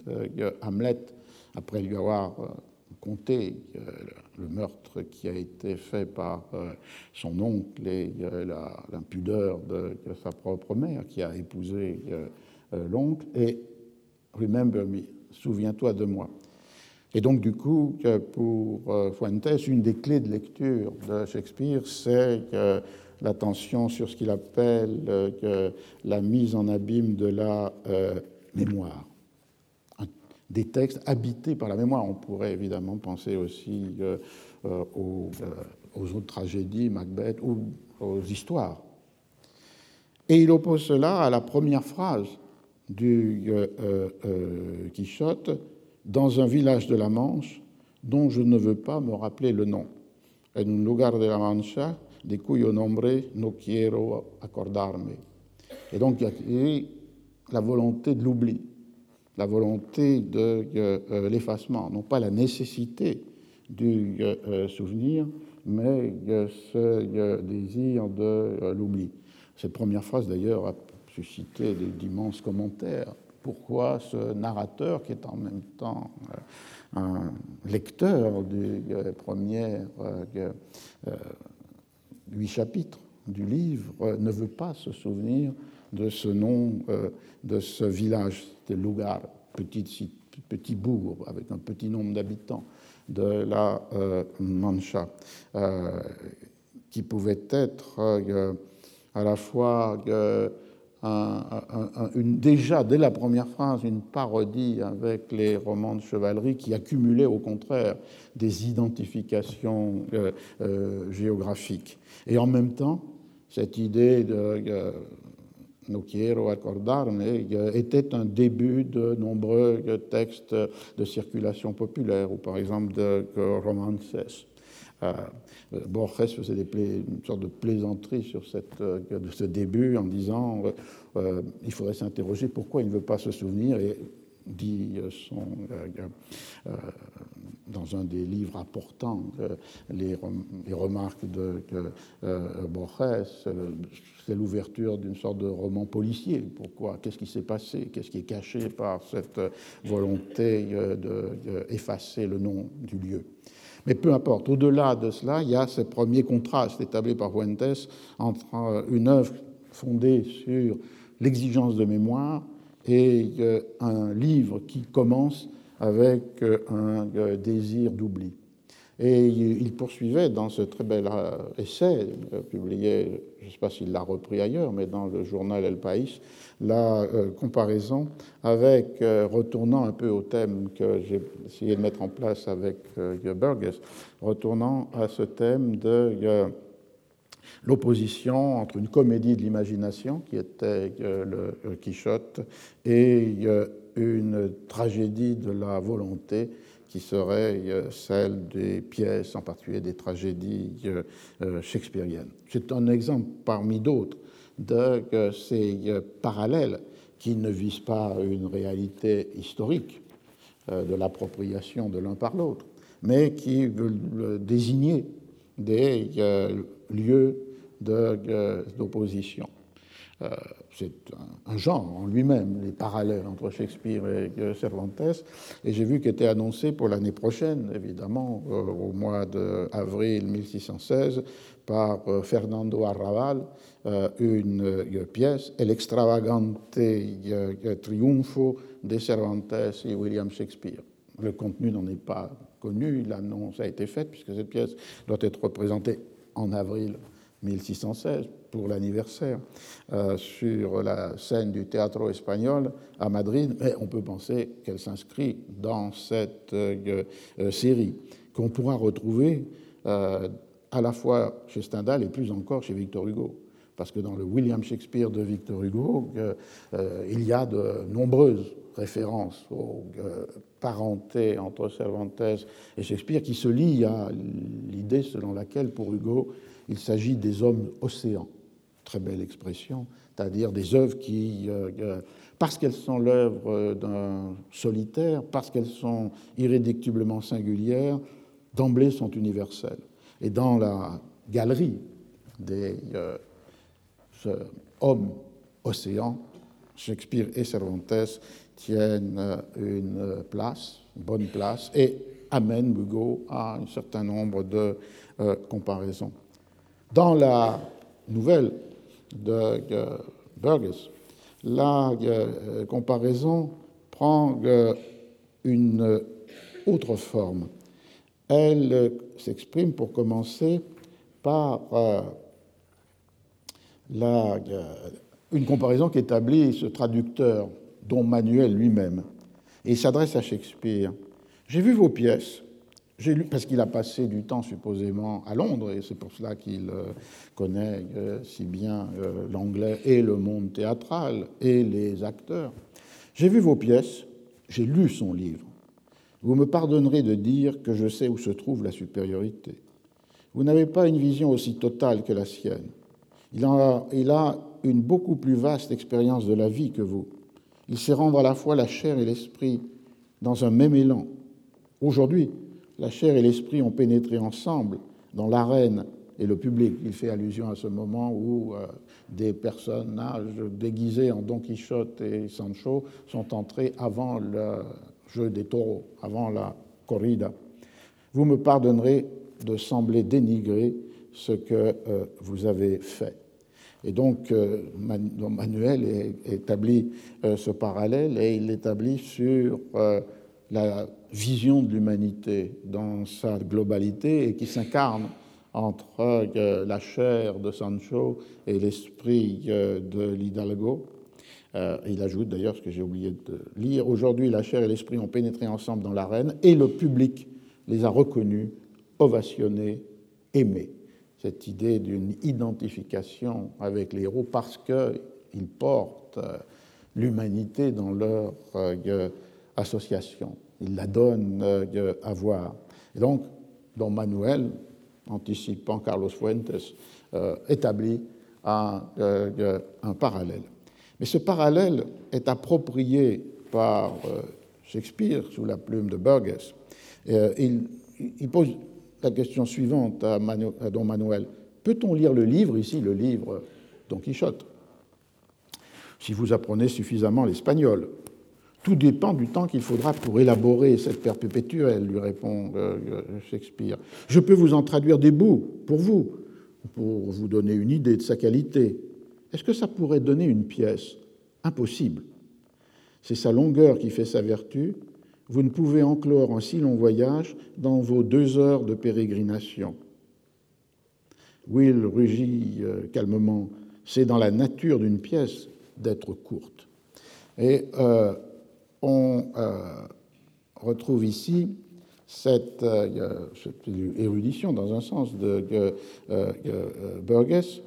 A: Hamlet, après lui avoir conté le meurtre qui a été fait par son oncle et l'impudeur de sa propre mère qui a épousé l'oncle, et « Remember me », souviens-toi de moi. Et donc, du coup, pour Fuentes, une des clés de lecture de Shakespeare, c'est l'attention sur ce qu'il appelle la mise en abîme de la mémoire. Des textes habités par la mémoire. On pourrait évidemment penser aussi aux autres tragédies, Macbeth, ou aux histoires. Et il oppose cela à la première phrase du Quichotte, dans un village de la Manche dont je ne veux pas me rappeler le nom. En un lugar de la Mancha de cuyo nombre no quiero acordarme. Et donc, il y a la volonté de l'oubli, la volonté de l'effacement, non pas la nécessité du souvenir, mais ce désir de l'oubli. Cette première phrase, d'ailleurs, a suscité d'immenses commentaires. Pourquoi ce narrateur, qui est en même temps un lecteur des premières 8 chapitres du livre, ne veut pas se souvenir de ce nom de ce village, de Lugar, petit bourg avec un petit nombre d'habitants de la Mancha, qui pouvait être à la fois déjà, dès la première phrase, une parodie avec les romans de chevalerie qui accumulaient au contraire des identifications géographiques. Et en même temps, cette idée de no quiero acordarme était un début de nombreux textes de circulation populaire, ou par exemple de romances. Borges faisait une sorte de plaisanterie sur de ce début en disant il faudrait s'interroger pourquoi il ne veut pas se souvenir, et dit dans un des livres importants les remarques de Borges, c'est l'ouverture d'une sorte de roman policier. Pourquoi? Qu'est-ce qui s'est passé? Qu'est-ce qui est caché par cette volonté d'effacer le nom du lieu? Mais peu importe, au-delà de cela, il y a ce premier contraste établi par Fuentes entre une œuvre fondée sur l'exigence de mémoire et un livre qui commence avec un désir d'oubli. Et il poursuivait dans ce très bel essai publié, je ne sais pas s'il l'a repris ailleurs, mais dans le journal El País, la comparaison avec, retournant un peu au thème que j'ai essayé de mettre en place avec Burgess, retournant à ce thème de l'opposition entre une comédie de l'imagination, qui était le Quichotte, et une tragédie de la volonté, qui serait celle des pièces, en particulier des tragédies shakespeariennes. C'est un exemple parmi d'autres de ces parallèles qui ne visent pas une réalité historique de l'appropriation de l'un par l'autre, mais qui veulent désigner des lieux d'opposition. C'est un genre en lui-même, les parallèles entre Shakespeare et Cervantes, et j'ai vu qu'était annoncé pour l'année prochaine, évidemment, au mois d'avril 1616, par Fernando Arrabal, une pièce, El extravagante triunfo de Cervantes et William Shakespeare. Le contenu n'en est pas connu, l'annonce a été faite, puisque cette pièce doit être représentée en avril 1616 pour l'anniversaire sur la scène du Teatro Espagnol à Madrid, mais on peut penser qu'elle s'inscrit dans cette série qu'on pourra retrouver à la fois chez Stendhal et plus encore chez Victor Hugo. Parce que dans le William Shakespeare de Victor Hugo, il y a de nombreuses références aux parentés entre Cervantes et Shakespeare qui se lient à l'idée selon laquelle, pour Hugo, il s'agit des hommes océans. Très belle expression, c'est-à-dire des œuvres qui, parce qu'elles sont l'œuvre d'un solitaire, parce qu'elles sont irréductiblement singulières, d'emblée sont universelles. Et dans la galerie des hommes océans, Shakespeare et Cervantes tiennent une bonne place, et amènent Hugo à un certain nombre de comparaisons. Dans la nouvelle de Burgess, la comparaison prend une autre forme. Elle s'exprime, pour commencer, par une comparaison qu'établit ce traducteur, Don Manuel lui-même. Et il s'adresse à Shakespeare. « J'ai vu vos pièces. J'ai lu, parce qu'il a passé du temps supposément à Londres, et c'est pour cela qu'il connaît si bien l'anglais et le monde théâtral et les acteurs. J'ai vu vos pièces, j'ai lu son livre. Vous me pardonnerez de dire que je sais où se trouve la supériorité. Vous n'avez pas une vision aussi totale que la sienne. Il a une beaucoup plus vaste expérience de la vie que vous. Il sait rendre à la fois la chair et l'esprit dans un même élan. Aujourd'hui, la chair et l'esprit ont pénétré ensemble dans l'arène et le public. Il fait allusion à ce moment où des personnages déguisés en Don Quichotte et Sancho sont entrés avant le jeu des taureaux, avant la corrida. Vous me pardonnerez de sembler dénigrer ce que vous avez fait. Et donc, Manuel établit ce parallèle, et il l'établit sur la vision de l'humanité dans sa globalité, et qui s'incarne entre la chair de Sancho et l'esprit de l'Hidalgo. Il ajoute d'ailleurs ce que j'ai oublié de lire. Aujourd'hui, la chair et l'esprit ont pénétré ensemble dans l'arène, et le public les a reconnus, ovationnés, aimés. Cette idée d'une identification avec les héros parce qu'ils portent l'humanité dans leur association. Ils la donnent à voir. Et donc, Don Manuel, anticipant Carlos Fuentes, établit un parallèle. Mais ce parallèle est approprié par Shakespeare sous la plume de Burgess. Il pose la question suivante à Don Manuel. Peut-on lire le livre, ici le livre Don Quichotte, si vous apprenez suffisamment l'espagnol? Tout dépend du temps qu'il faudra pour élaborer cette perpétuelle, lui répond Shakespeare. Je peux vous en traduire des bouts pour vous donner une idée de sa qualité. Est-ce que ça pourrait donner une pièce? Impossible. C'est sa longueur qui fait sa vertu. Vous ne pouvez enclore un si long voyage dans vos 2 heures de pérégrination. Will rugit calmement. C'est dans la nature d'une pièce d'être courte. Et on retrouve ici cette érudition, dans un sens, de Burgess,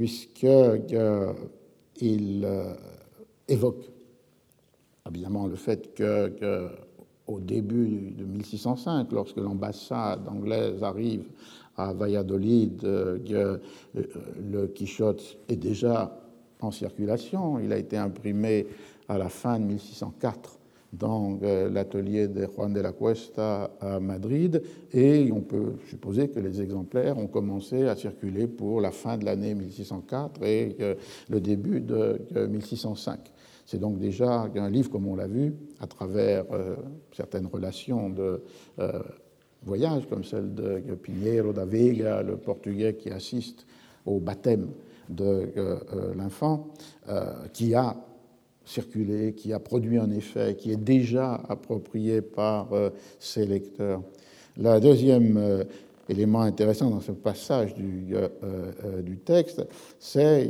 A: puisqu'il évoque évidemment le fait qu'au début de 1605, lorsque l'ambassade anglaise arrive à Valladolid, le Quichotte est déjà en circulation. Il a été imprimé à la fin de 1604 dans l'atelier de Juan de la Cuesta à Madrid, et on peut supposer que les exemplaires ont commencé à circuler pour la fin de l'année 1604 et le début de 1605. C'est donc déjà un livre, comme on l'a vu, à travers certaines relations de voyage, comme celle de Pinheiro da Veiga, le Portugais qui assiste au baptême de l'enfant, qui a circulé, qui a produit un effet, qui est déjà approprié par ses lecteurs. Le deuxième élément intéressant dans ce passage du texte, c'est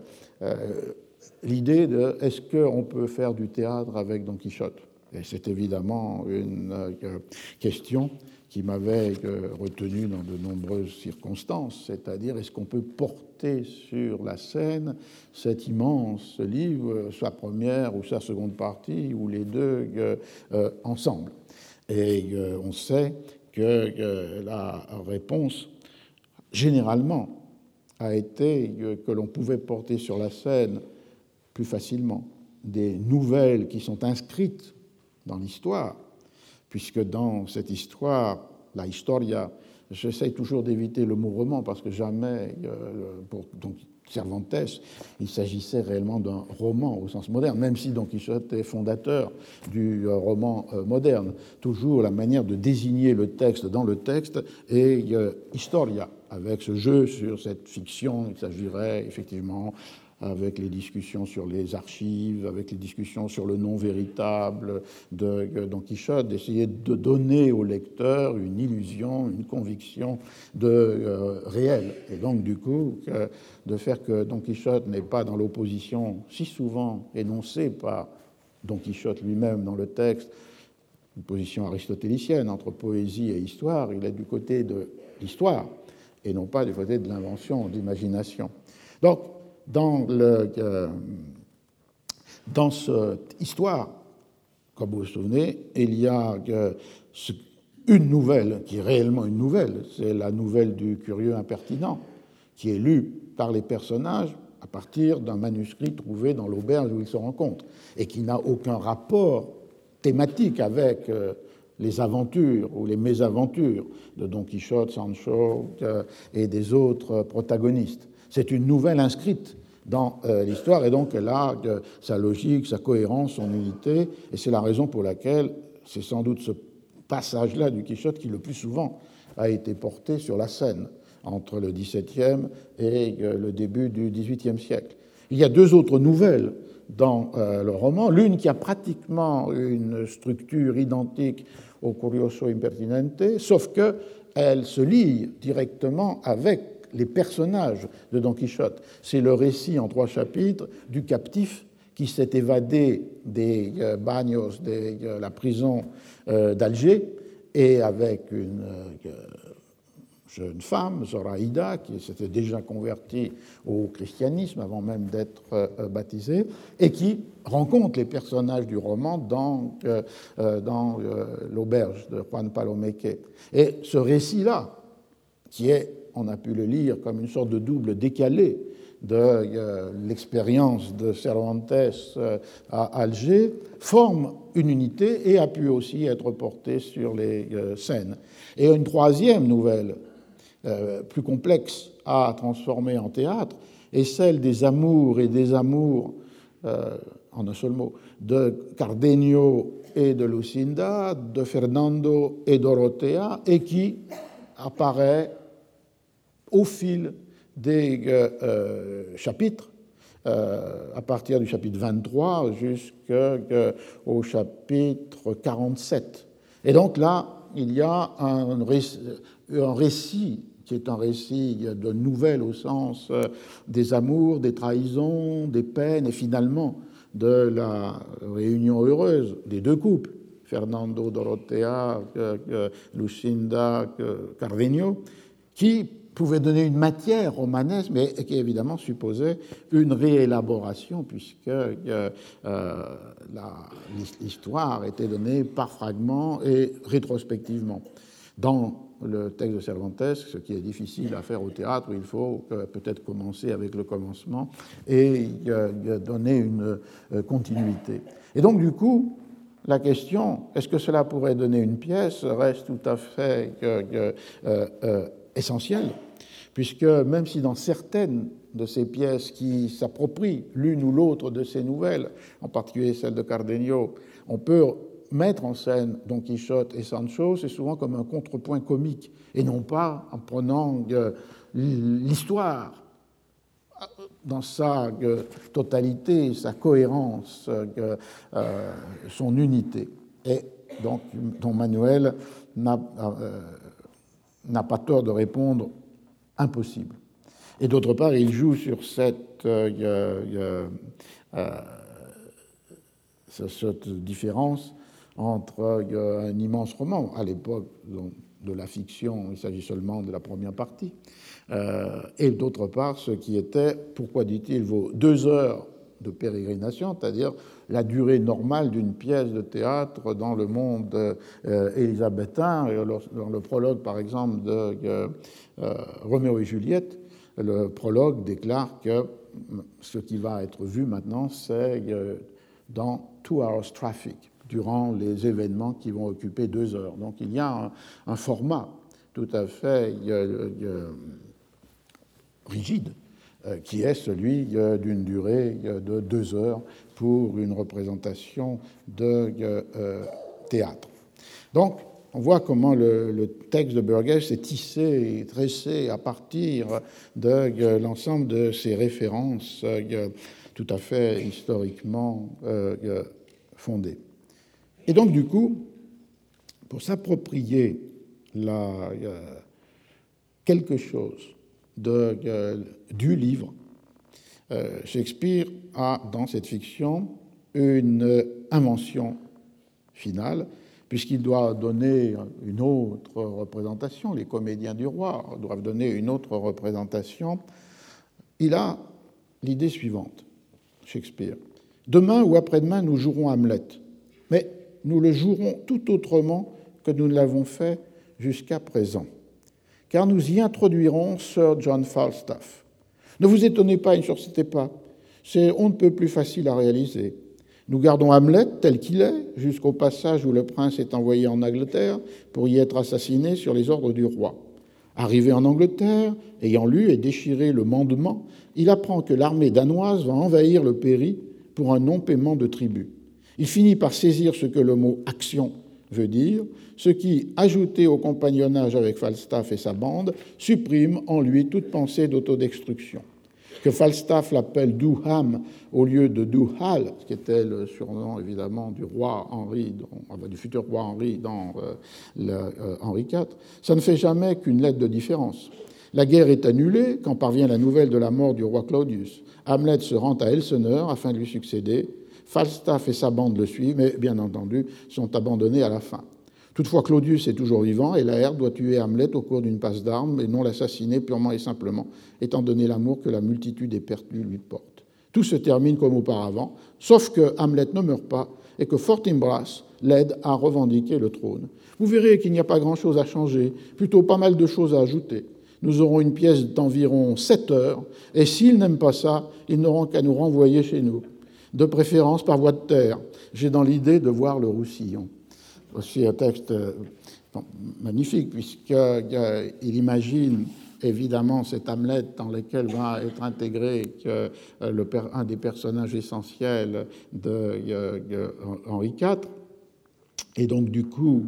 A: l'idée de est-ce qu'on peut faire du théâtre avec Don Quichotte? Et c'est évidemment une question qui m'avait retenu dans de nombreuses circonstances, c'est-à-dire est-ce qu'on peut porter sur la scène cet immense livre, sa première ou sa seconde partie, ou les deux ensemble. Et on sait que la réponse, généralement, a été que l'on pouvait porter sur la scène plus facilement des nouvelles qui sont inscrites dans l'histoire, puisque dans cette histoire, la historia, j'essaie toujours d'éviter le mot roman, parce que jamais, pour Don Cervantes, il s'agissait réellement d'un roman au sens moderne, même si Don Quichotte est fondateur du roman moderne. Toujours la manière de désigner le texte dans le texte est historia, avec ce jeu sur cette fiction. Il s'agirait effectivement, avec les discussions sur les archives, avec les discussions sur le nom véritable de Don Quichotte, d'essayer de donner au lecteur une illusion, une conviction de réel. Et donc, du coup, de faire que Don Quichotte n'est pas dans l'opposition si souvent énoncée par Don Quichotte lui-même dans le texte, une position aristotélicienne entre poésie et histoire, il est du côté de l'histoire et non pas du côté de l'invention, de l'imagination. Donc, dans cette histoire, comme vous vous souvenez, il y a une nouvelle qui est réellement une nouvelle, c'est la nouvelle du curieux impertinent, qui est lue par les personnages à partir d'un manuscrit trouvé dans l'auberge où ils se rencontrent et qui n'a aucun rapport thématique avec les aventures ou les mésaventures de Don Quichotte, Sancho et des autres protagonistes. C'est une nouvelle inscrite dans l'histoire et donc elle a sa logique, sa cohérence, son unité, et c'est la raison pour laquelle c'est sans doute ce passage-là du Quichotte qui le plus souvent a été porté sur la scène entre le XVIIe et le début du XVIIIe siècle. Il y a deux autres nouvelles dans le roman, l'une qui a pratiquement une structure identique au Curioso Impertinente, sauf qu'elle se lie directement avec les personnages de Don Quichotte. C'est le récit en 3 chapitres du captif qui s'est évadé des bagnos, de la prison d'Alger, et avec une jeune femme, Zoraïda, qui s'était déjà convertie au christianisme avant même d'être baptisée, et qui rencontre les personnages du roman dans l'auberge de Juan Palomeque. Et ce récit-là, qui est, on a pu le lire comme une sorte de double décalé de l'expérience de Cervantes à Alger, forme une unité et a pu aussi être porté sur les scènes. Et une troisième nouvelle, plus complexe à transformer en théâtre, est celle des amours et des amours, en un seul mot, de Cardenio et de Lucinda, de Fernando et Dorothea, et qui apparaît au fil des chapitres, à partir du chapitre 23 jusqu'au chapitre 47. Et donc là, il y a un récit qui est un récit de nouvelles au sens des amours, des trahisons, des peines et finalement de la réunion heureuse des deux couples, Fernando, Dorothea, Lucinda, Cardenio, qui pouvait donner une matière romanesque, mais qui évidemment supposait une réélaboration, puisque l'histoire était donnée par fragments et rétrospectivement. Dans le texte de Cervantes, ce qui est difficile à faire au théâtre, il faut peut-être commencer avec le commencement et donner une continuité. Et donc, du coup, la question, est-ce que cela pourrait donner une pièce, reste tout à fait essentielle, puisque même si dans certaines de ces pièces qui s'approprient l'une ou l'autre de ces nouvelles, en particulier celle de Cardenio, on peut mettre en scène Don Quichotte et Sancho, c'est souvent comme un contrepoint comique, et non pas en prenant l'histoire dans sa totalité, sa cohérence, son unité. Et donc, Don Manuel n'a pas tort de répondre impossible. Et d'autre part, il joue sur cette différence entre un immense roman, à l'époque de la fiction, il s'agit seulement de la première partie, et d'autre part, ce qui était, pourquoi dit-il, vaut 2 heures de pérégrination, c'est-à-dire la durée normale d'une pièce de théâtre dans le monde élisabétain. Dans le prologue, par exemple, de Roméo et Juliette, le prologue déclare que ce qui va être vu maintenant, c'est dans 2 hours traffic, durant les événements qui vont occuper 2 heures. Donc il y a un format tout à fait rigide qui est celui d'une durée de 2 heures pour une représentation de théâtre. Donc, on voit comment le texte de Burgess est tissé et tressé à partir de l'ensemble de ces références tout à fait historiquement fondées. Et donc, du coup, pour s'approprier quelque chose du livre, Shakespeare a, dans cette fiction, une invention finale, puisqu'il doit donner une autre représentation, les comédiens du roi doivent donner une autre représentation. Il a l'idée suivante, Shakespeare. Demain ou après-demain, nous jouerons Hamlet, mais nous le jouerons tout autrement que nous ne l'avons fait jusqu'à présent, car nous y introduirons Sir John Falstaff. Ne vous étonnez pas et ne sursautez pas, c'est on ne peut plus facile à réaliser. Nous gardons Hamlet tel qu'il est, jusqu'au passage où le prince est envoyé en Angleterre pour y être assassiné sur les ordres du roi. Arrivé en Angleterre, ayant lu et déchiré le mandement, il apprend que l'armée danoise va envahir le Péri pour un non-paiement de tribut. Il finit par saisir ce que le mot « action » veut dire, ce qui, ajouté au compagnonnage avec Falstaff et sa bande, supprime en lui toute pensée d'autodestruction. Que Falstaff l'appelle Duham au lieu de Duhal, ce qui était le surnom évidemment du roi Henri, du futur roi Henri dans Henri IV, ça ne fait jamais qu'une lettre de différence. La guerre est annulée quand parvient la nouvelle de la mort du roi Claudius. Hamlet se rend à Elseneur afin de lui succéder. Falstaff et sa bande le suivent, mais bien entendu sont abandonnés à la fin. Toutefois, Claudius est toujours vivant et Laërte doit tuer Hamlet au cours d'une passe d'armes et non l'assassiner purement et simplement, étant donné l'amour que la multitude éperdue lui porte. Tout se termine comme auparavant, sauf que Hamlet ne meurt pas et que Fortinbras l'aide à revendiquer le trône. Vous verrez qu'il n'y a pas grand-chose à changer, plutôt pas mal de choses à ajouter. Nous aurons une pièce d'environ 7 heures, et s'ils n'aiment pas ça, ils n'auront qu'à nous renvoyer chez nous, de préférence par voie de terre. J'ai dans l'idée de voir le Roussillon. Aussi un texte magnifique, puisqu'il imagine évidemment cet Hamlet dans lequel va être intégré un des personnages essentiels de Henri IV, et donc du coup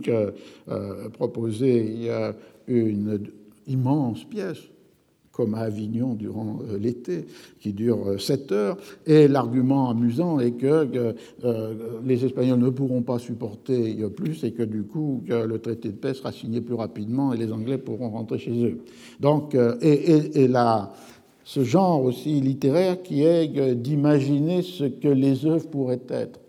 A: proposer une immense pièce, comme à Avignon durant l'été, qui dure 7 heures. Et l'argument amusant est que les Espagnols ne pourront pas supporter plus et que du coup, le traité de paix sera signé plus rapidement et les Anglais pourront rentrer chez eux. Donc, ce genre aussi littéraire qui est d'imaginer ce que les œuvres pourraient être.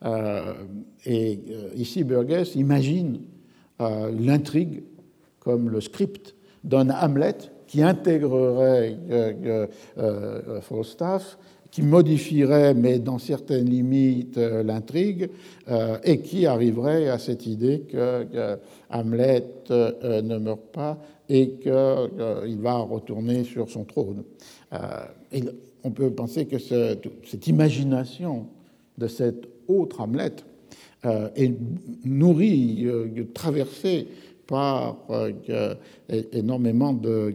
A: Ici, Burgess imagine l'intrigue comme le script d'un Hamlet qui intégrerait Falstaff, qui modifierait, mais dans certaines limites, l'intrigue, et qui arriverait à cette idée que Hamlet ne meurt pas et qu'il va retourner sur son trône. Et on peut penser que cette imagination de cet autre Hamlet est nourrie, traversée par énormément de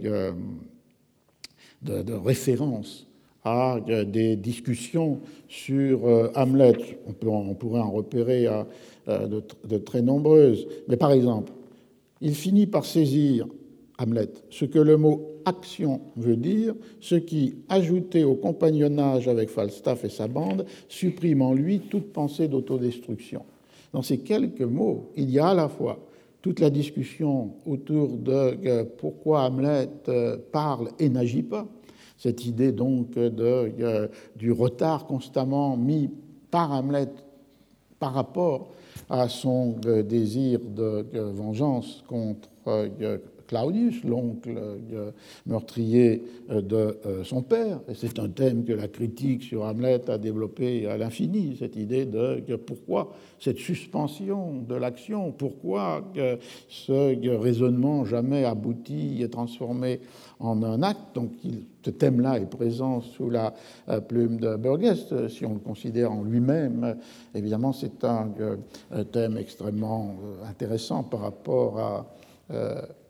A: références à des discussions sur Hamlet. On pourrait en repérer de très nombreuses. Mais par exemple, il finit par saisir, Hamlet, ce que le mot « action » veut dire, ce qui, ajouté au compagnonnage avec Falstaff et sa bande, supprime en lui toute pensée d'autodestruction. Dans ces quelques mots, il y a à la fois toute la discussion autour de pourquoi Hamlet parle et n'agit pas, cette idée donc du retard constamment mis par Hamlet par rapport à son désir de vengeance contre Claudius, l'oncle meurtrier de son père. Et c'est un thème que la critique sur Hamlet a développé à l'infini, cette idée de pourquoi cette suspension de l'action, pourquoi ce raisonnement jamais abouti est transformé en un acte. Donc ce thème-là est présent sous la plume de Burgess. Si on le considère en lui-même, évidemment, c'est un thème extrêmement intéressant par rapport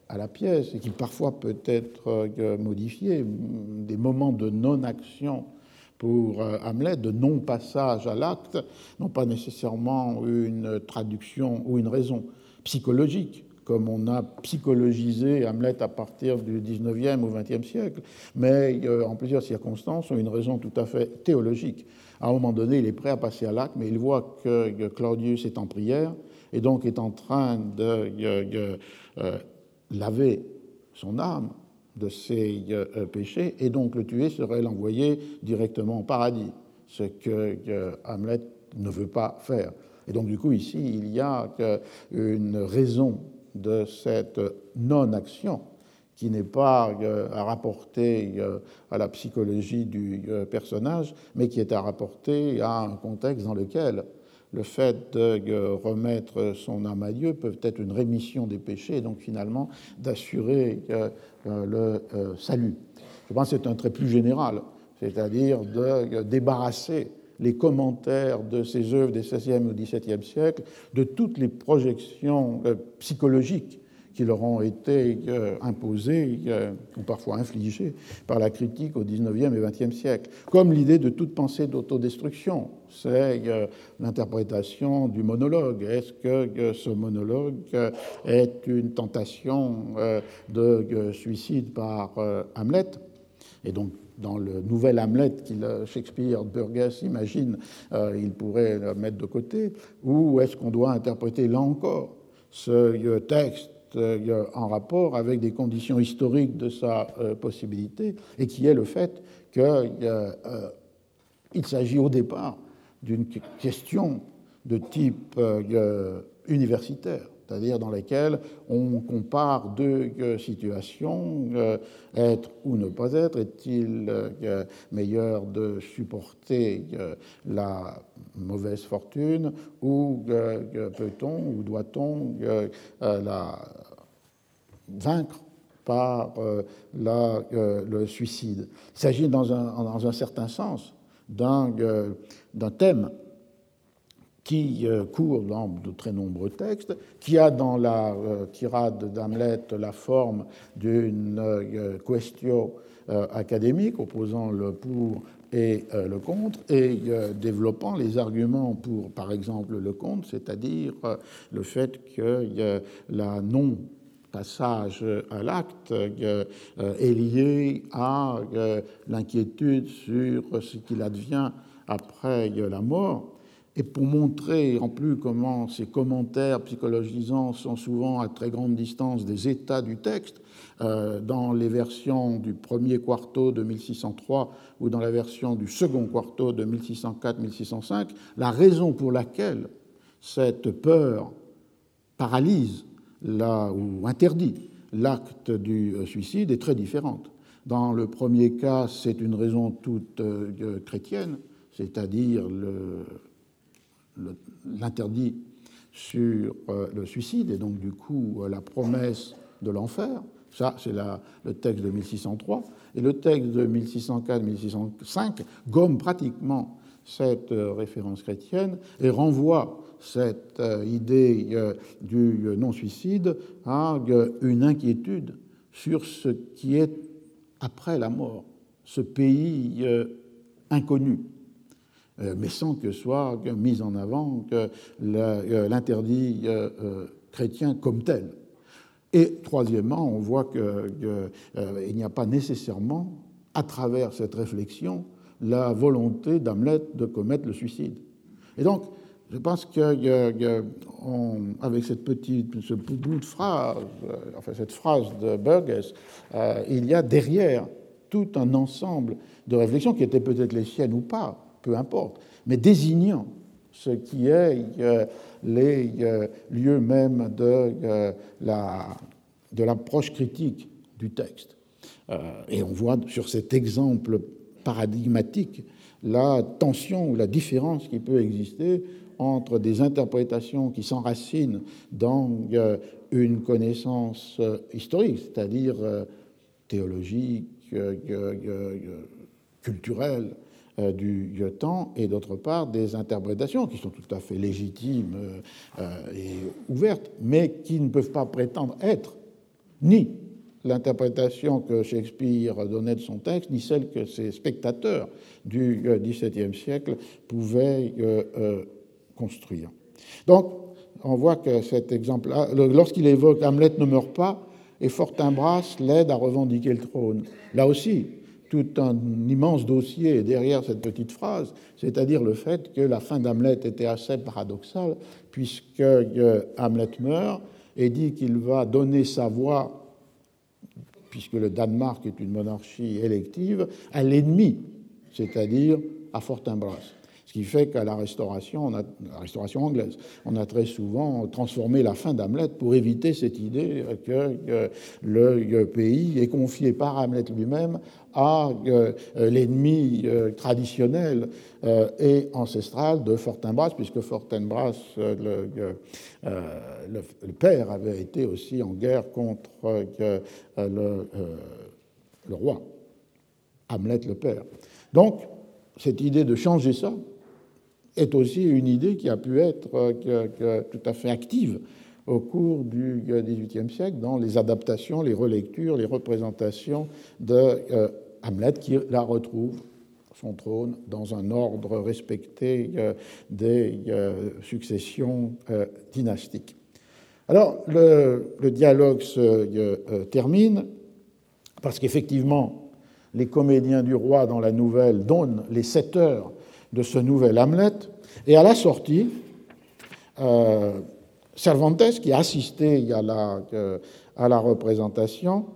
A: à la pièce et qui parfois peut être modifié, des moments de non-action pour Hamlet, de non-passage à l'acte, n'ont pas nécessairement une traduction ou une raison psychologique, comme on a psychologisé Hamlet à partir du XIXe ou XXe siècle, mais en plusieurs circonstances ont une raison tout à fait théologique. À un moment donné, il est prêt à passer à l'acte, mais il voit que Claudius est en prière et donc est en train de laver son âme de ses péchés, et donc le tuer serait l'envoyer directement au paradis, ce que Hamlet ne veut pas faire. Et donc du coup ici, il y a une raison de cette non-action qui n'est pas à rapporter à la psychologie du personnage, mais qui est à rapporter à un contexte dans lequel le fait de remettre son âme à Dieu peut être une rémission des péchés et donc finalement d'assurer le salut. Je pense que c'est un trait plus général, c'est-à-dire de débarrasser les commentaires de ces œuvres des XVIe ou XVIIe siècles de toutes les projections psychologiques qui leur ont été imposées ou parfois infligées par la critique au XIXe et XXe siècle, comme l'idée de toute pensée d'autodestruction. C'est l'interprétation du monologue. Est-ce que ce monologue est une tentation de suicide par Hamlet? Et donc, dans le nouvel Hamlet que Shakespeare, Burgess imagine, il pourrait le mettre de côté, ou est-ce qu'on doit interpréter là encore ce texte en rapport avec des conditions historiques de sa possibilité, et qui est le fait qu'il s'agit au départ d'une question de type universitaire, c'est-à-dire dans laquelle on compare deux situations, être ou ne pas être. Est-il meilleur de supporter la mauvaise fortune ou peut-on ou doit-on la vaincre par le suicide? Il s'agit dans un certain sens d'un thème qui court dans de très nombreux textes, qui a dans la tirade d'Hamlet la forme d'une quaestio académique opposant le pour et le contre, et développant les arguments pour, par exemple, le contre, c'est-à-dire le fait que la non-passage à l'acte est lié à l'inquiétude sur ce qu'il advient après la mort. Et pour montrer en plus comment ces commentaires psychologisants sont souvent à très grande distance des états du texte, dans les versions du premier quarto de 1603 ou dans la version du second quarto de 1604-1605, la raison pour laquelle cette peur paralyse ou interdit l'acte du suicide est très différente. Dans le premier cas, c'est une raison toute chrétienne, c'est-à-dire l'interdit sur le suicide et donc du coup la promesse de l'enfer. Ça, c'est le texte de 1603. Et le texte de 1604-1605 gomme pratiquement cette référence chrétienne et renvoie cette idée du non-suicide à une inquiétude sur ce qui est après la mort, ce pays inconnu, mais sans que soit mis en avant l'interdit chrétien comme tel. Et troisièmement, on voit qu'il n'y a pas nécessairement, à travers cette réflexion, la volonté d'Hamlet de commettre le suicide. Et donc, je pense qu'avec ce bout de phrase, enfin cette phrase de Burgess, il y a derrière tout un ensemble de réflexions qui étaient peut-être les siennes ou pas, peu importe, mais désignant ce qui est les lieux même de l'approche critique du texte. Et on voit sur cet exemple paradigmatique la tension ou la différence qui peut exister entre des interprétations qui s'enracinent dans une connaissance historique, c'est-à-dire théologique, culturelle, du temps, et d'autre part des interprétations qui sont tout à fait légitimes et ouvertes, mais qui ne peuvent pas prétendre être ni l'interprétation que Shakespeare donnait de son texte, ni celle que ses spectateurs du XVIIe siècle pouvaient construire. Donc, on voit que cet exemple-là, lorsqu'il évoque « Hamlet ne meurt pas », et Fortinbras l'aide à revendiquer le trône. Là aussi, tout un immense dossier derrière cette petite phrase, c'est-à-dire le fait que la fin d'Hamlet était assez paradoxale, puisque Hamlet meurt et dit qu'il va donner sa voix, puisque le Danemark est une monarchie élective, à l'ennemi, c'est-à-dire à Fortinbras. Ce qui fait qu'à la Restauration anglaise, on a très souvent transformé la fin d'Hamlet pour éviter cette idée que le pays est confié par Hamlet lui-même à l'ennemi traditionnel et ancestral de Fortinbras, puisque Fortinbras, le père, avait été aussi en guerre contre le roi, Hamlet le père. Donc, cette idée de changer ça est aussi une idée qui a pu être tout à fait active au cours du XVIIIe siècle dans les adaptations, les relectures, les représentations de Hamlet, qui la retrouve son trône dans un ordre respecté des successions dynastiques. Alors, le dialogue se termine parce qu'effectivement, les comédiens du roi dans la nouvelle donnent les 7 heures de ce nouvel Hamlet, et à la sortie, Cervantes, qui a assisté à la représentation,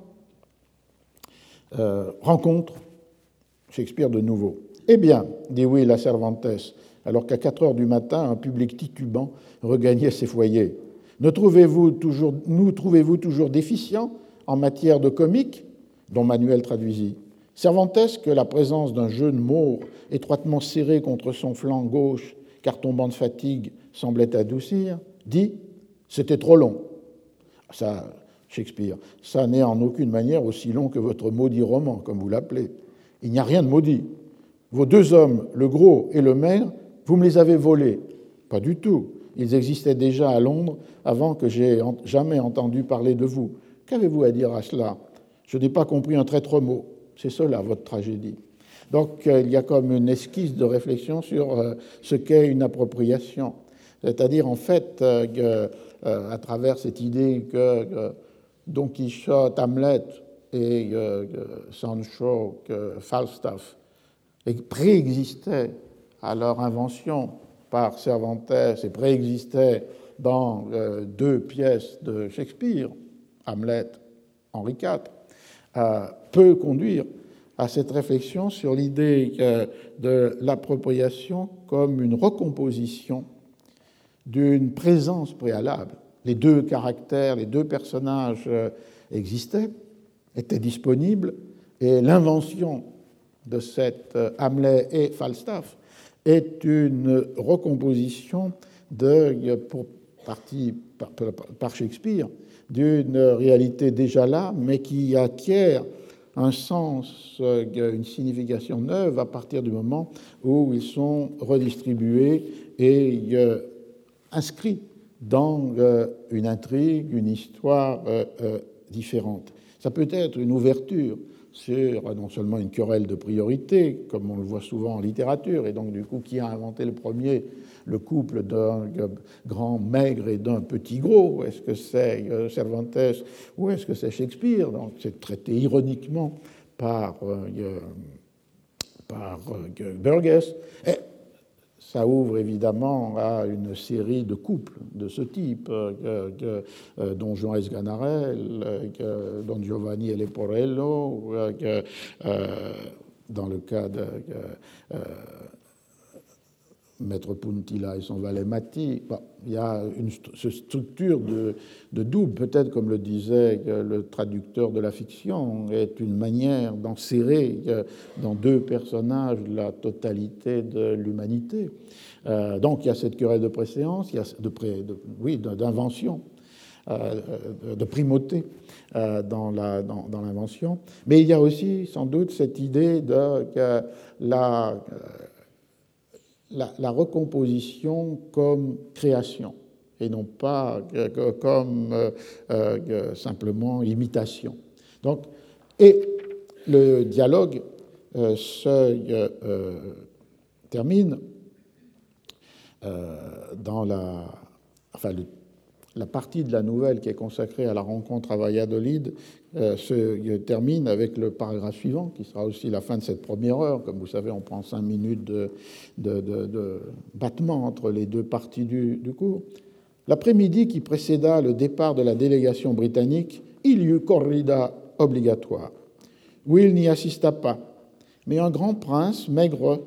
A: rencontre Shakespeare de nouveau. « Eh bien, dit Will à Cervantes, alors qu'à 4 heures du matin, un public titubant regagnait ses foyers, nous trouvez-vous toujours déficients en matière de comique ?» dont Manuel traduisit. Cervantes, que la présence d'un jeune Maure étroitement serré contre son flanc gauche, car tombant de fatigue, semblait adoucir, dit « C'était trop long. » Ça, Shakespeare, ça n'est en aucune manière aussi long que votre maudit roman, comme vous l'appelez. Il n'y a rien de maudit. Vos 2 hommes, le gros et le maigre, vous me les avez volés. Pas du tout. Ils existaient déjà à Londres avant que j'aie jamais entendu parler de vous. Qu'avez-vous à dire à cela? Je n'ai pas compris un traître mot. C'est cela, votre tragédie. Donc, il y a comme une esquisse de réflexion sur ce qu'est une appropriation. C'est-à-dire, en fait, à travers cette idée que Don Quichotte, Hamlet et Sancho, Falstaff préexistaient à leur invention par Cervantes et préexistaient dans 2 pièces de Shakespeare, Hamlet, Henri IV, peut conduire à cette réflexion sur l'idée de l'appropriation comme une recomposition d'une présence préalable. Les 2 caractères, les 2 personnages existaient, étaient disponibles, et l'invention de cet Hamlet et Falstaff est une recomposition par Shakespeare d'une réalité déjà là, mais qui acquiert un sens, une signification neuve à partir du moment où ils sont redistribués et inscrits dans une intrigue, une histoire différente. Ça peut être une ouverture sur non seulement une querelle de priorité, comme on le voit souvent en littérature, et donc du coup, qui a inventé le premier le couple d'un grand maigre et d'un petit gros? Est-ce que c'est Cervantes ou est-ce que c'est Shakespeare? Donc c'est traité ironiquement par Burgess. Et ça ouvre évidemment à une série de couples de ce type, Don Juan Esganarelle, Don Giovanni e Leporello, dans le cas de Maître Puntilla et son valet Matti. Bon, il y a cette structure de double, peut-être comme le disait le traducteur de la fiction, est une manière d'enserrer dans 2 personnages la totalité de l'humanité. Donc il y a cette querelle de préséance, il y a d'invention, de primauté dans l'invention, mais il y a aussi sans doute cette idée de la recomposition comme création. et non pas comme simplement imitation. Donc, et le dialogue se termine dans la partie de la nouvelle qui est consacrée à la rencontre à Valladolid se termine avec le paragraphe suivant, qui sera aussi la fin de cette première heure. Comme vous savez, on prend 5 minutes de battement entre les deux parties du cours. L'après-midi qui précéda le départ de la délégation britannique, il y eut corrida obligatoire. Will n'y assista pas, mais un grand prince maigre,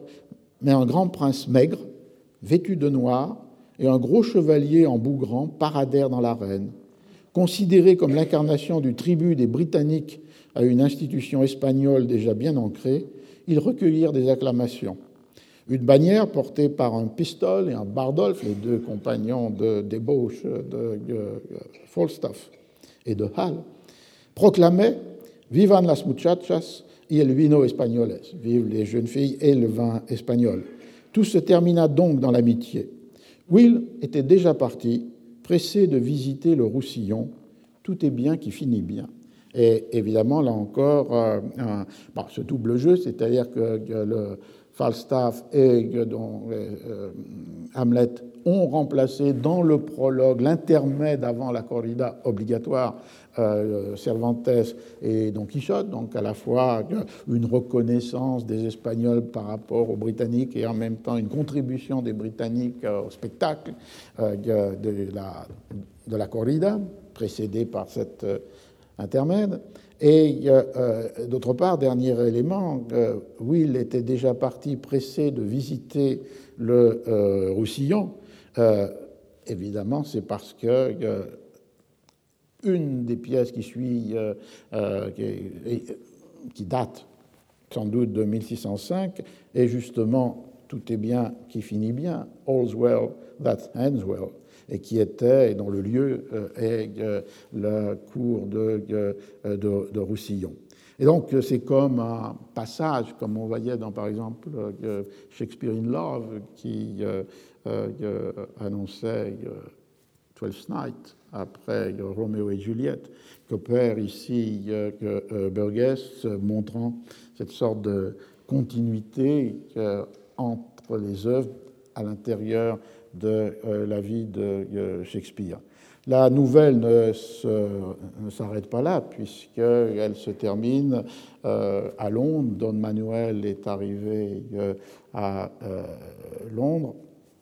A: vêtu de noir, et un gros chevalier en bougrant paradèrent dans l'arène. Considérés comme l'incarnation du tribut des Britanniques à une institution espagnole déjà bien ancrée, ils recueillirent des acclamations. Une bannière portée par un Pistol et un Bardolph, les deux compagnons de débauche de Falstaff et de Hall, proclamait « Vivan las muchachas y el vino españoles » « Vive les jeunes filles et le vin espagnol ». Tout se termina donc dans l'amitié. Will était déjà parti, pressé de visiter le Roussillon. Tout est bien qui finit bien. Et évidemment, là encore, ce double jeu, c'est-à-dire que le Falstaff et Hamlet ont remplacé dans le prologue l'intermède avant la corrida obligatoire Cervantes et Don Quichotte, donc à la fois une reconnaissance des Espagnols par rapport aux Britanniques et en même temps une contribution des Britanniques au spectacle de la corrida, précédée par cet intermède. Et d'autre part, dernier élément, Will était déjà parti pressé de visiter le Roussillon. Évidemment, c'est parce que une des pièces qui date sans doute de 1605 est justement « Tout est bien qui finit bien »,« All's well that ends well », et qui était, et dont le lieu est la cour de Roussillon. Et donc, c'est comme un passage, comme on voyait dans, par exemple, Shakespeare in Love, qui annonçait Twelfth Night, après Roméo et Juliette, qu'opère ici Burgess, montrant cette sorte de continuité entre les œuvres à l'intérieur de la vie de Shakespeare. La nouvelle ne s'arrête pas là, puisqu'elle se termine à Londres. Don Manuel est arrivé à Londres.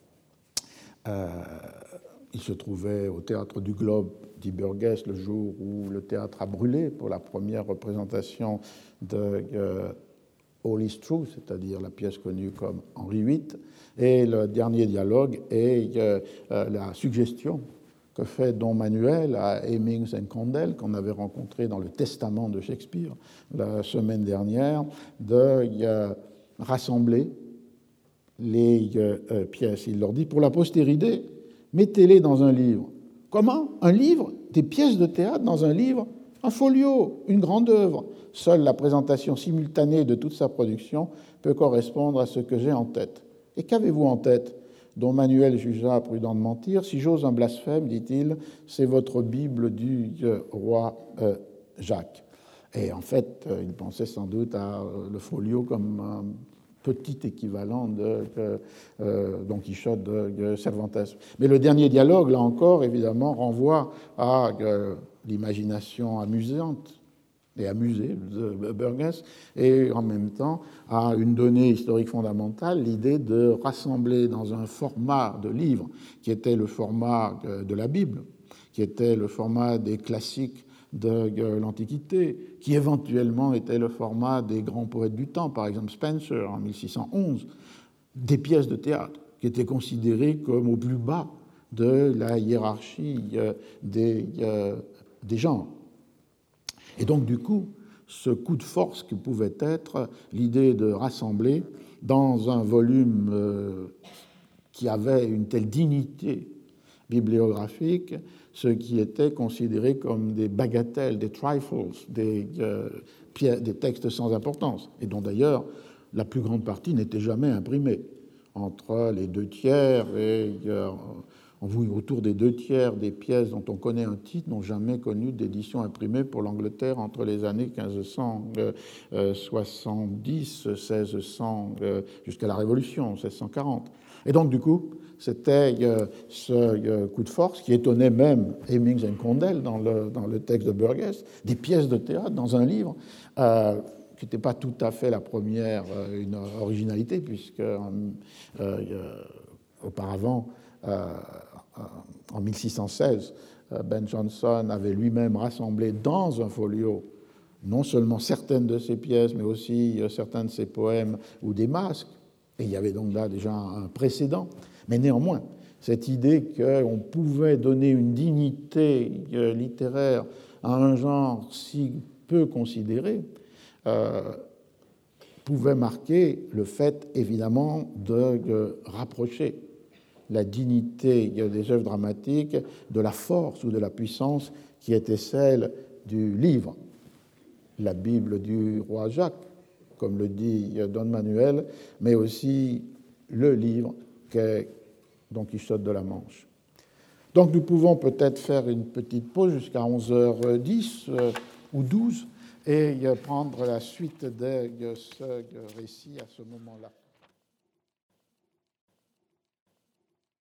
A: Il se trouvait au Théâtre du Globe, dit Burgess, le jour où le théâtre a brûlé pour la première représentation de All is True, c'est-à-dire la pièce connue comme Henri VIII. Et le dernier dialogue est la suggestion que fait Don Manuel à Hemmings et Condell, qu'on avait rencontré dans le Testament de Shakespeare la semaine dernière, de rassembler les pièces. Il leur dit, pour la postérité, mettez-les dans un livre. Comment? Un livre? Des pièces de théâtre dans un livre? Un folio, une grande œuvre. Seule la présentation simultanée de toute sa production peut correspondre à ce que j'ai en tête. Et qu'avez-vous en tête? Don Manuel jugea prudent de mentir. Si j'ose un blasphème, dit-il, c'est votre Bible du roi Jacques. Et en fait, il pensait sans doute à le folio comme un petit équivalent de Don Quichotte de Cervantes. Mais le dernier dialogue, là encore, évidemment, renvoie à l'imagination amusante et amusée de Burgess, et en même temps à une donnée historique fondamentale, l'idée de rassembler dans un format de livre qui était le format de la Bible, qui était le format des classiques de l'Antiquité, qui éventuellement était le format des grands poètes du temps, par exemple Spenser en 1611, des pièces de théâtre qui étaient considérées comme au plus bas de la hiérarchie des genres. Et donc, du coup, ce coup de force que pouvait être l'idée de rassembler dans un volume qui avait une telle dignité bibliographique ce qui était considéré comme des bagatelles, des trifles, des textes sans importance, et dont d'ailleurs la plus grande partie n'était jamais imprimée. Entre les 2 tiers et Autour des 2/3 des pièces dont on connaît un titre n'ont jamais connu d'édition imprimée pour l'Angleterre entre les années 1570, 1600, jusqu'à la Révolution, 1640. Et donc, du coup, c'était ce coup de force qui étonnait même Hemmings et Condell dans le texte de Burgess, des pièces de théâtre dans un livre, qui n'était pas tout à fait la première une originalité, puisque auparavant, en 1616, Ben Jonson avait lui-même rassemblé dans un folio non seulement certaines de ses pièces, mais aussi certains de ses poèmes ou des masques. Et il y avait donc là déjà un précédent. Mais néanmoins, cette idée qu'on pouvait donner une dignité littéraire à un genre si peu considéré pouvait marquer le fait, évidemment, de rapprocher la dignité des œuvres dramatiques de la force ou de la puissance qui était celle du livre. La Bible du roi Jacques, comme le dit Don Manuel, mais aussi le livre qu'est Don Quichotte de la Manche. Donc nous pouvons peut-être faire une petite pause jusqu'à 11h10 ou 12 et prendre la suite de ce récit à ce moment-là.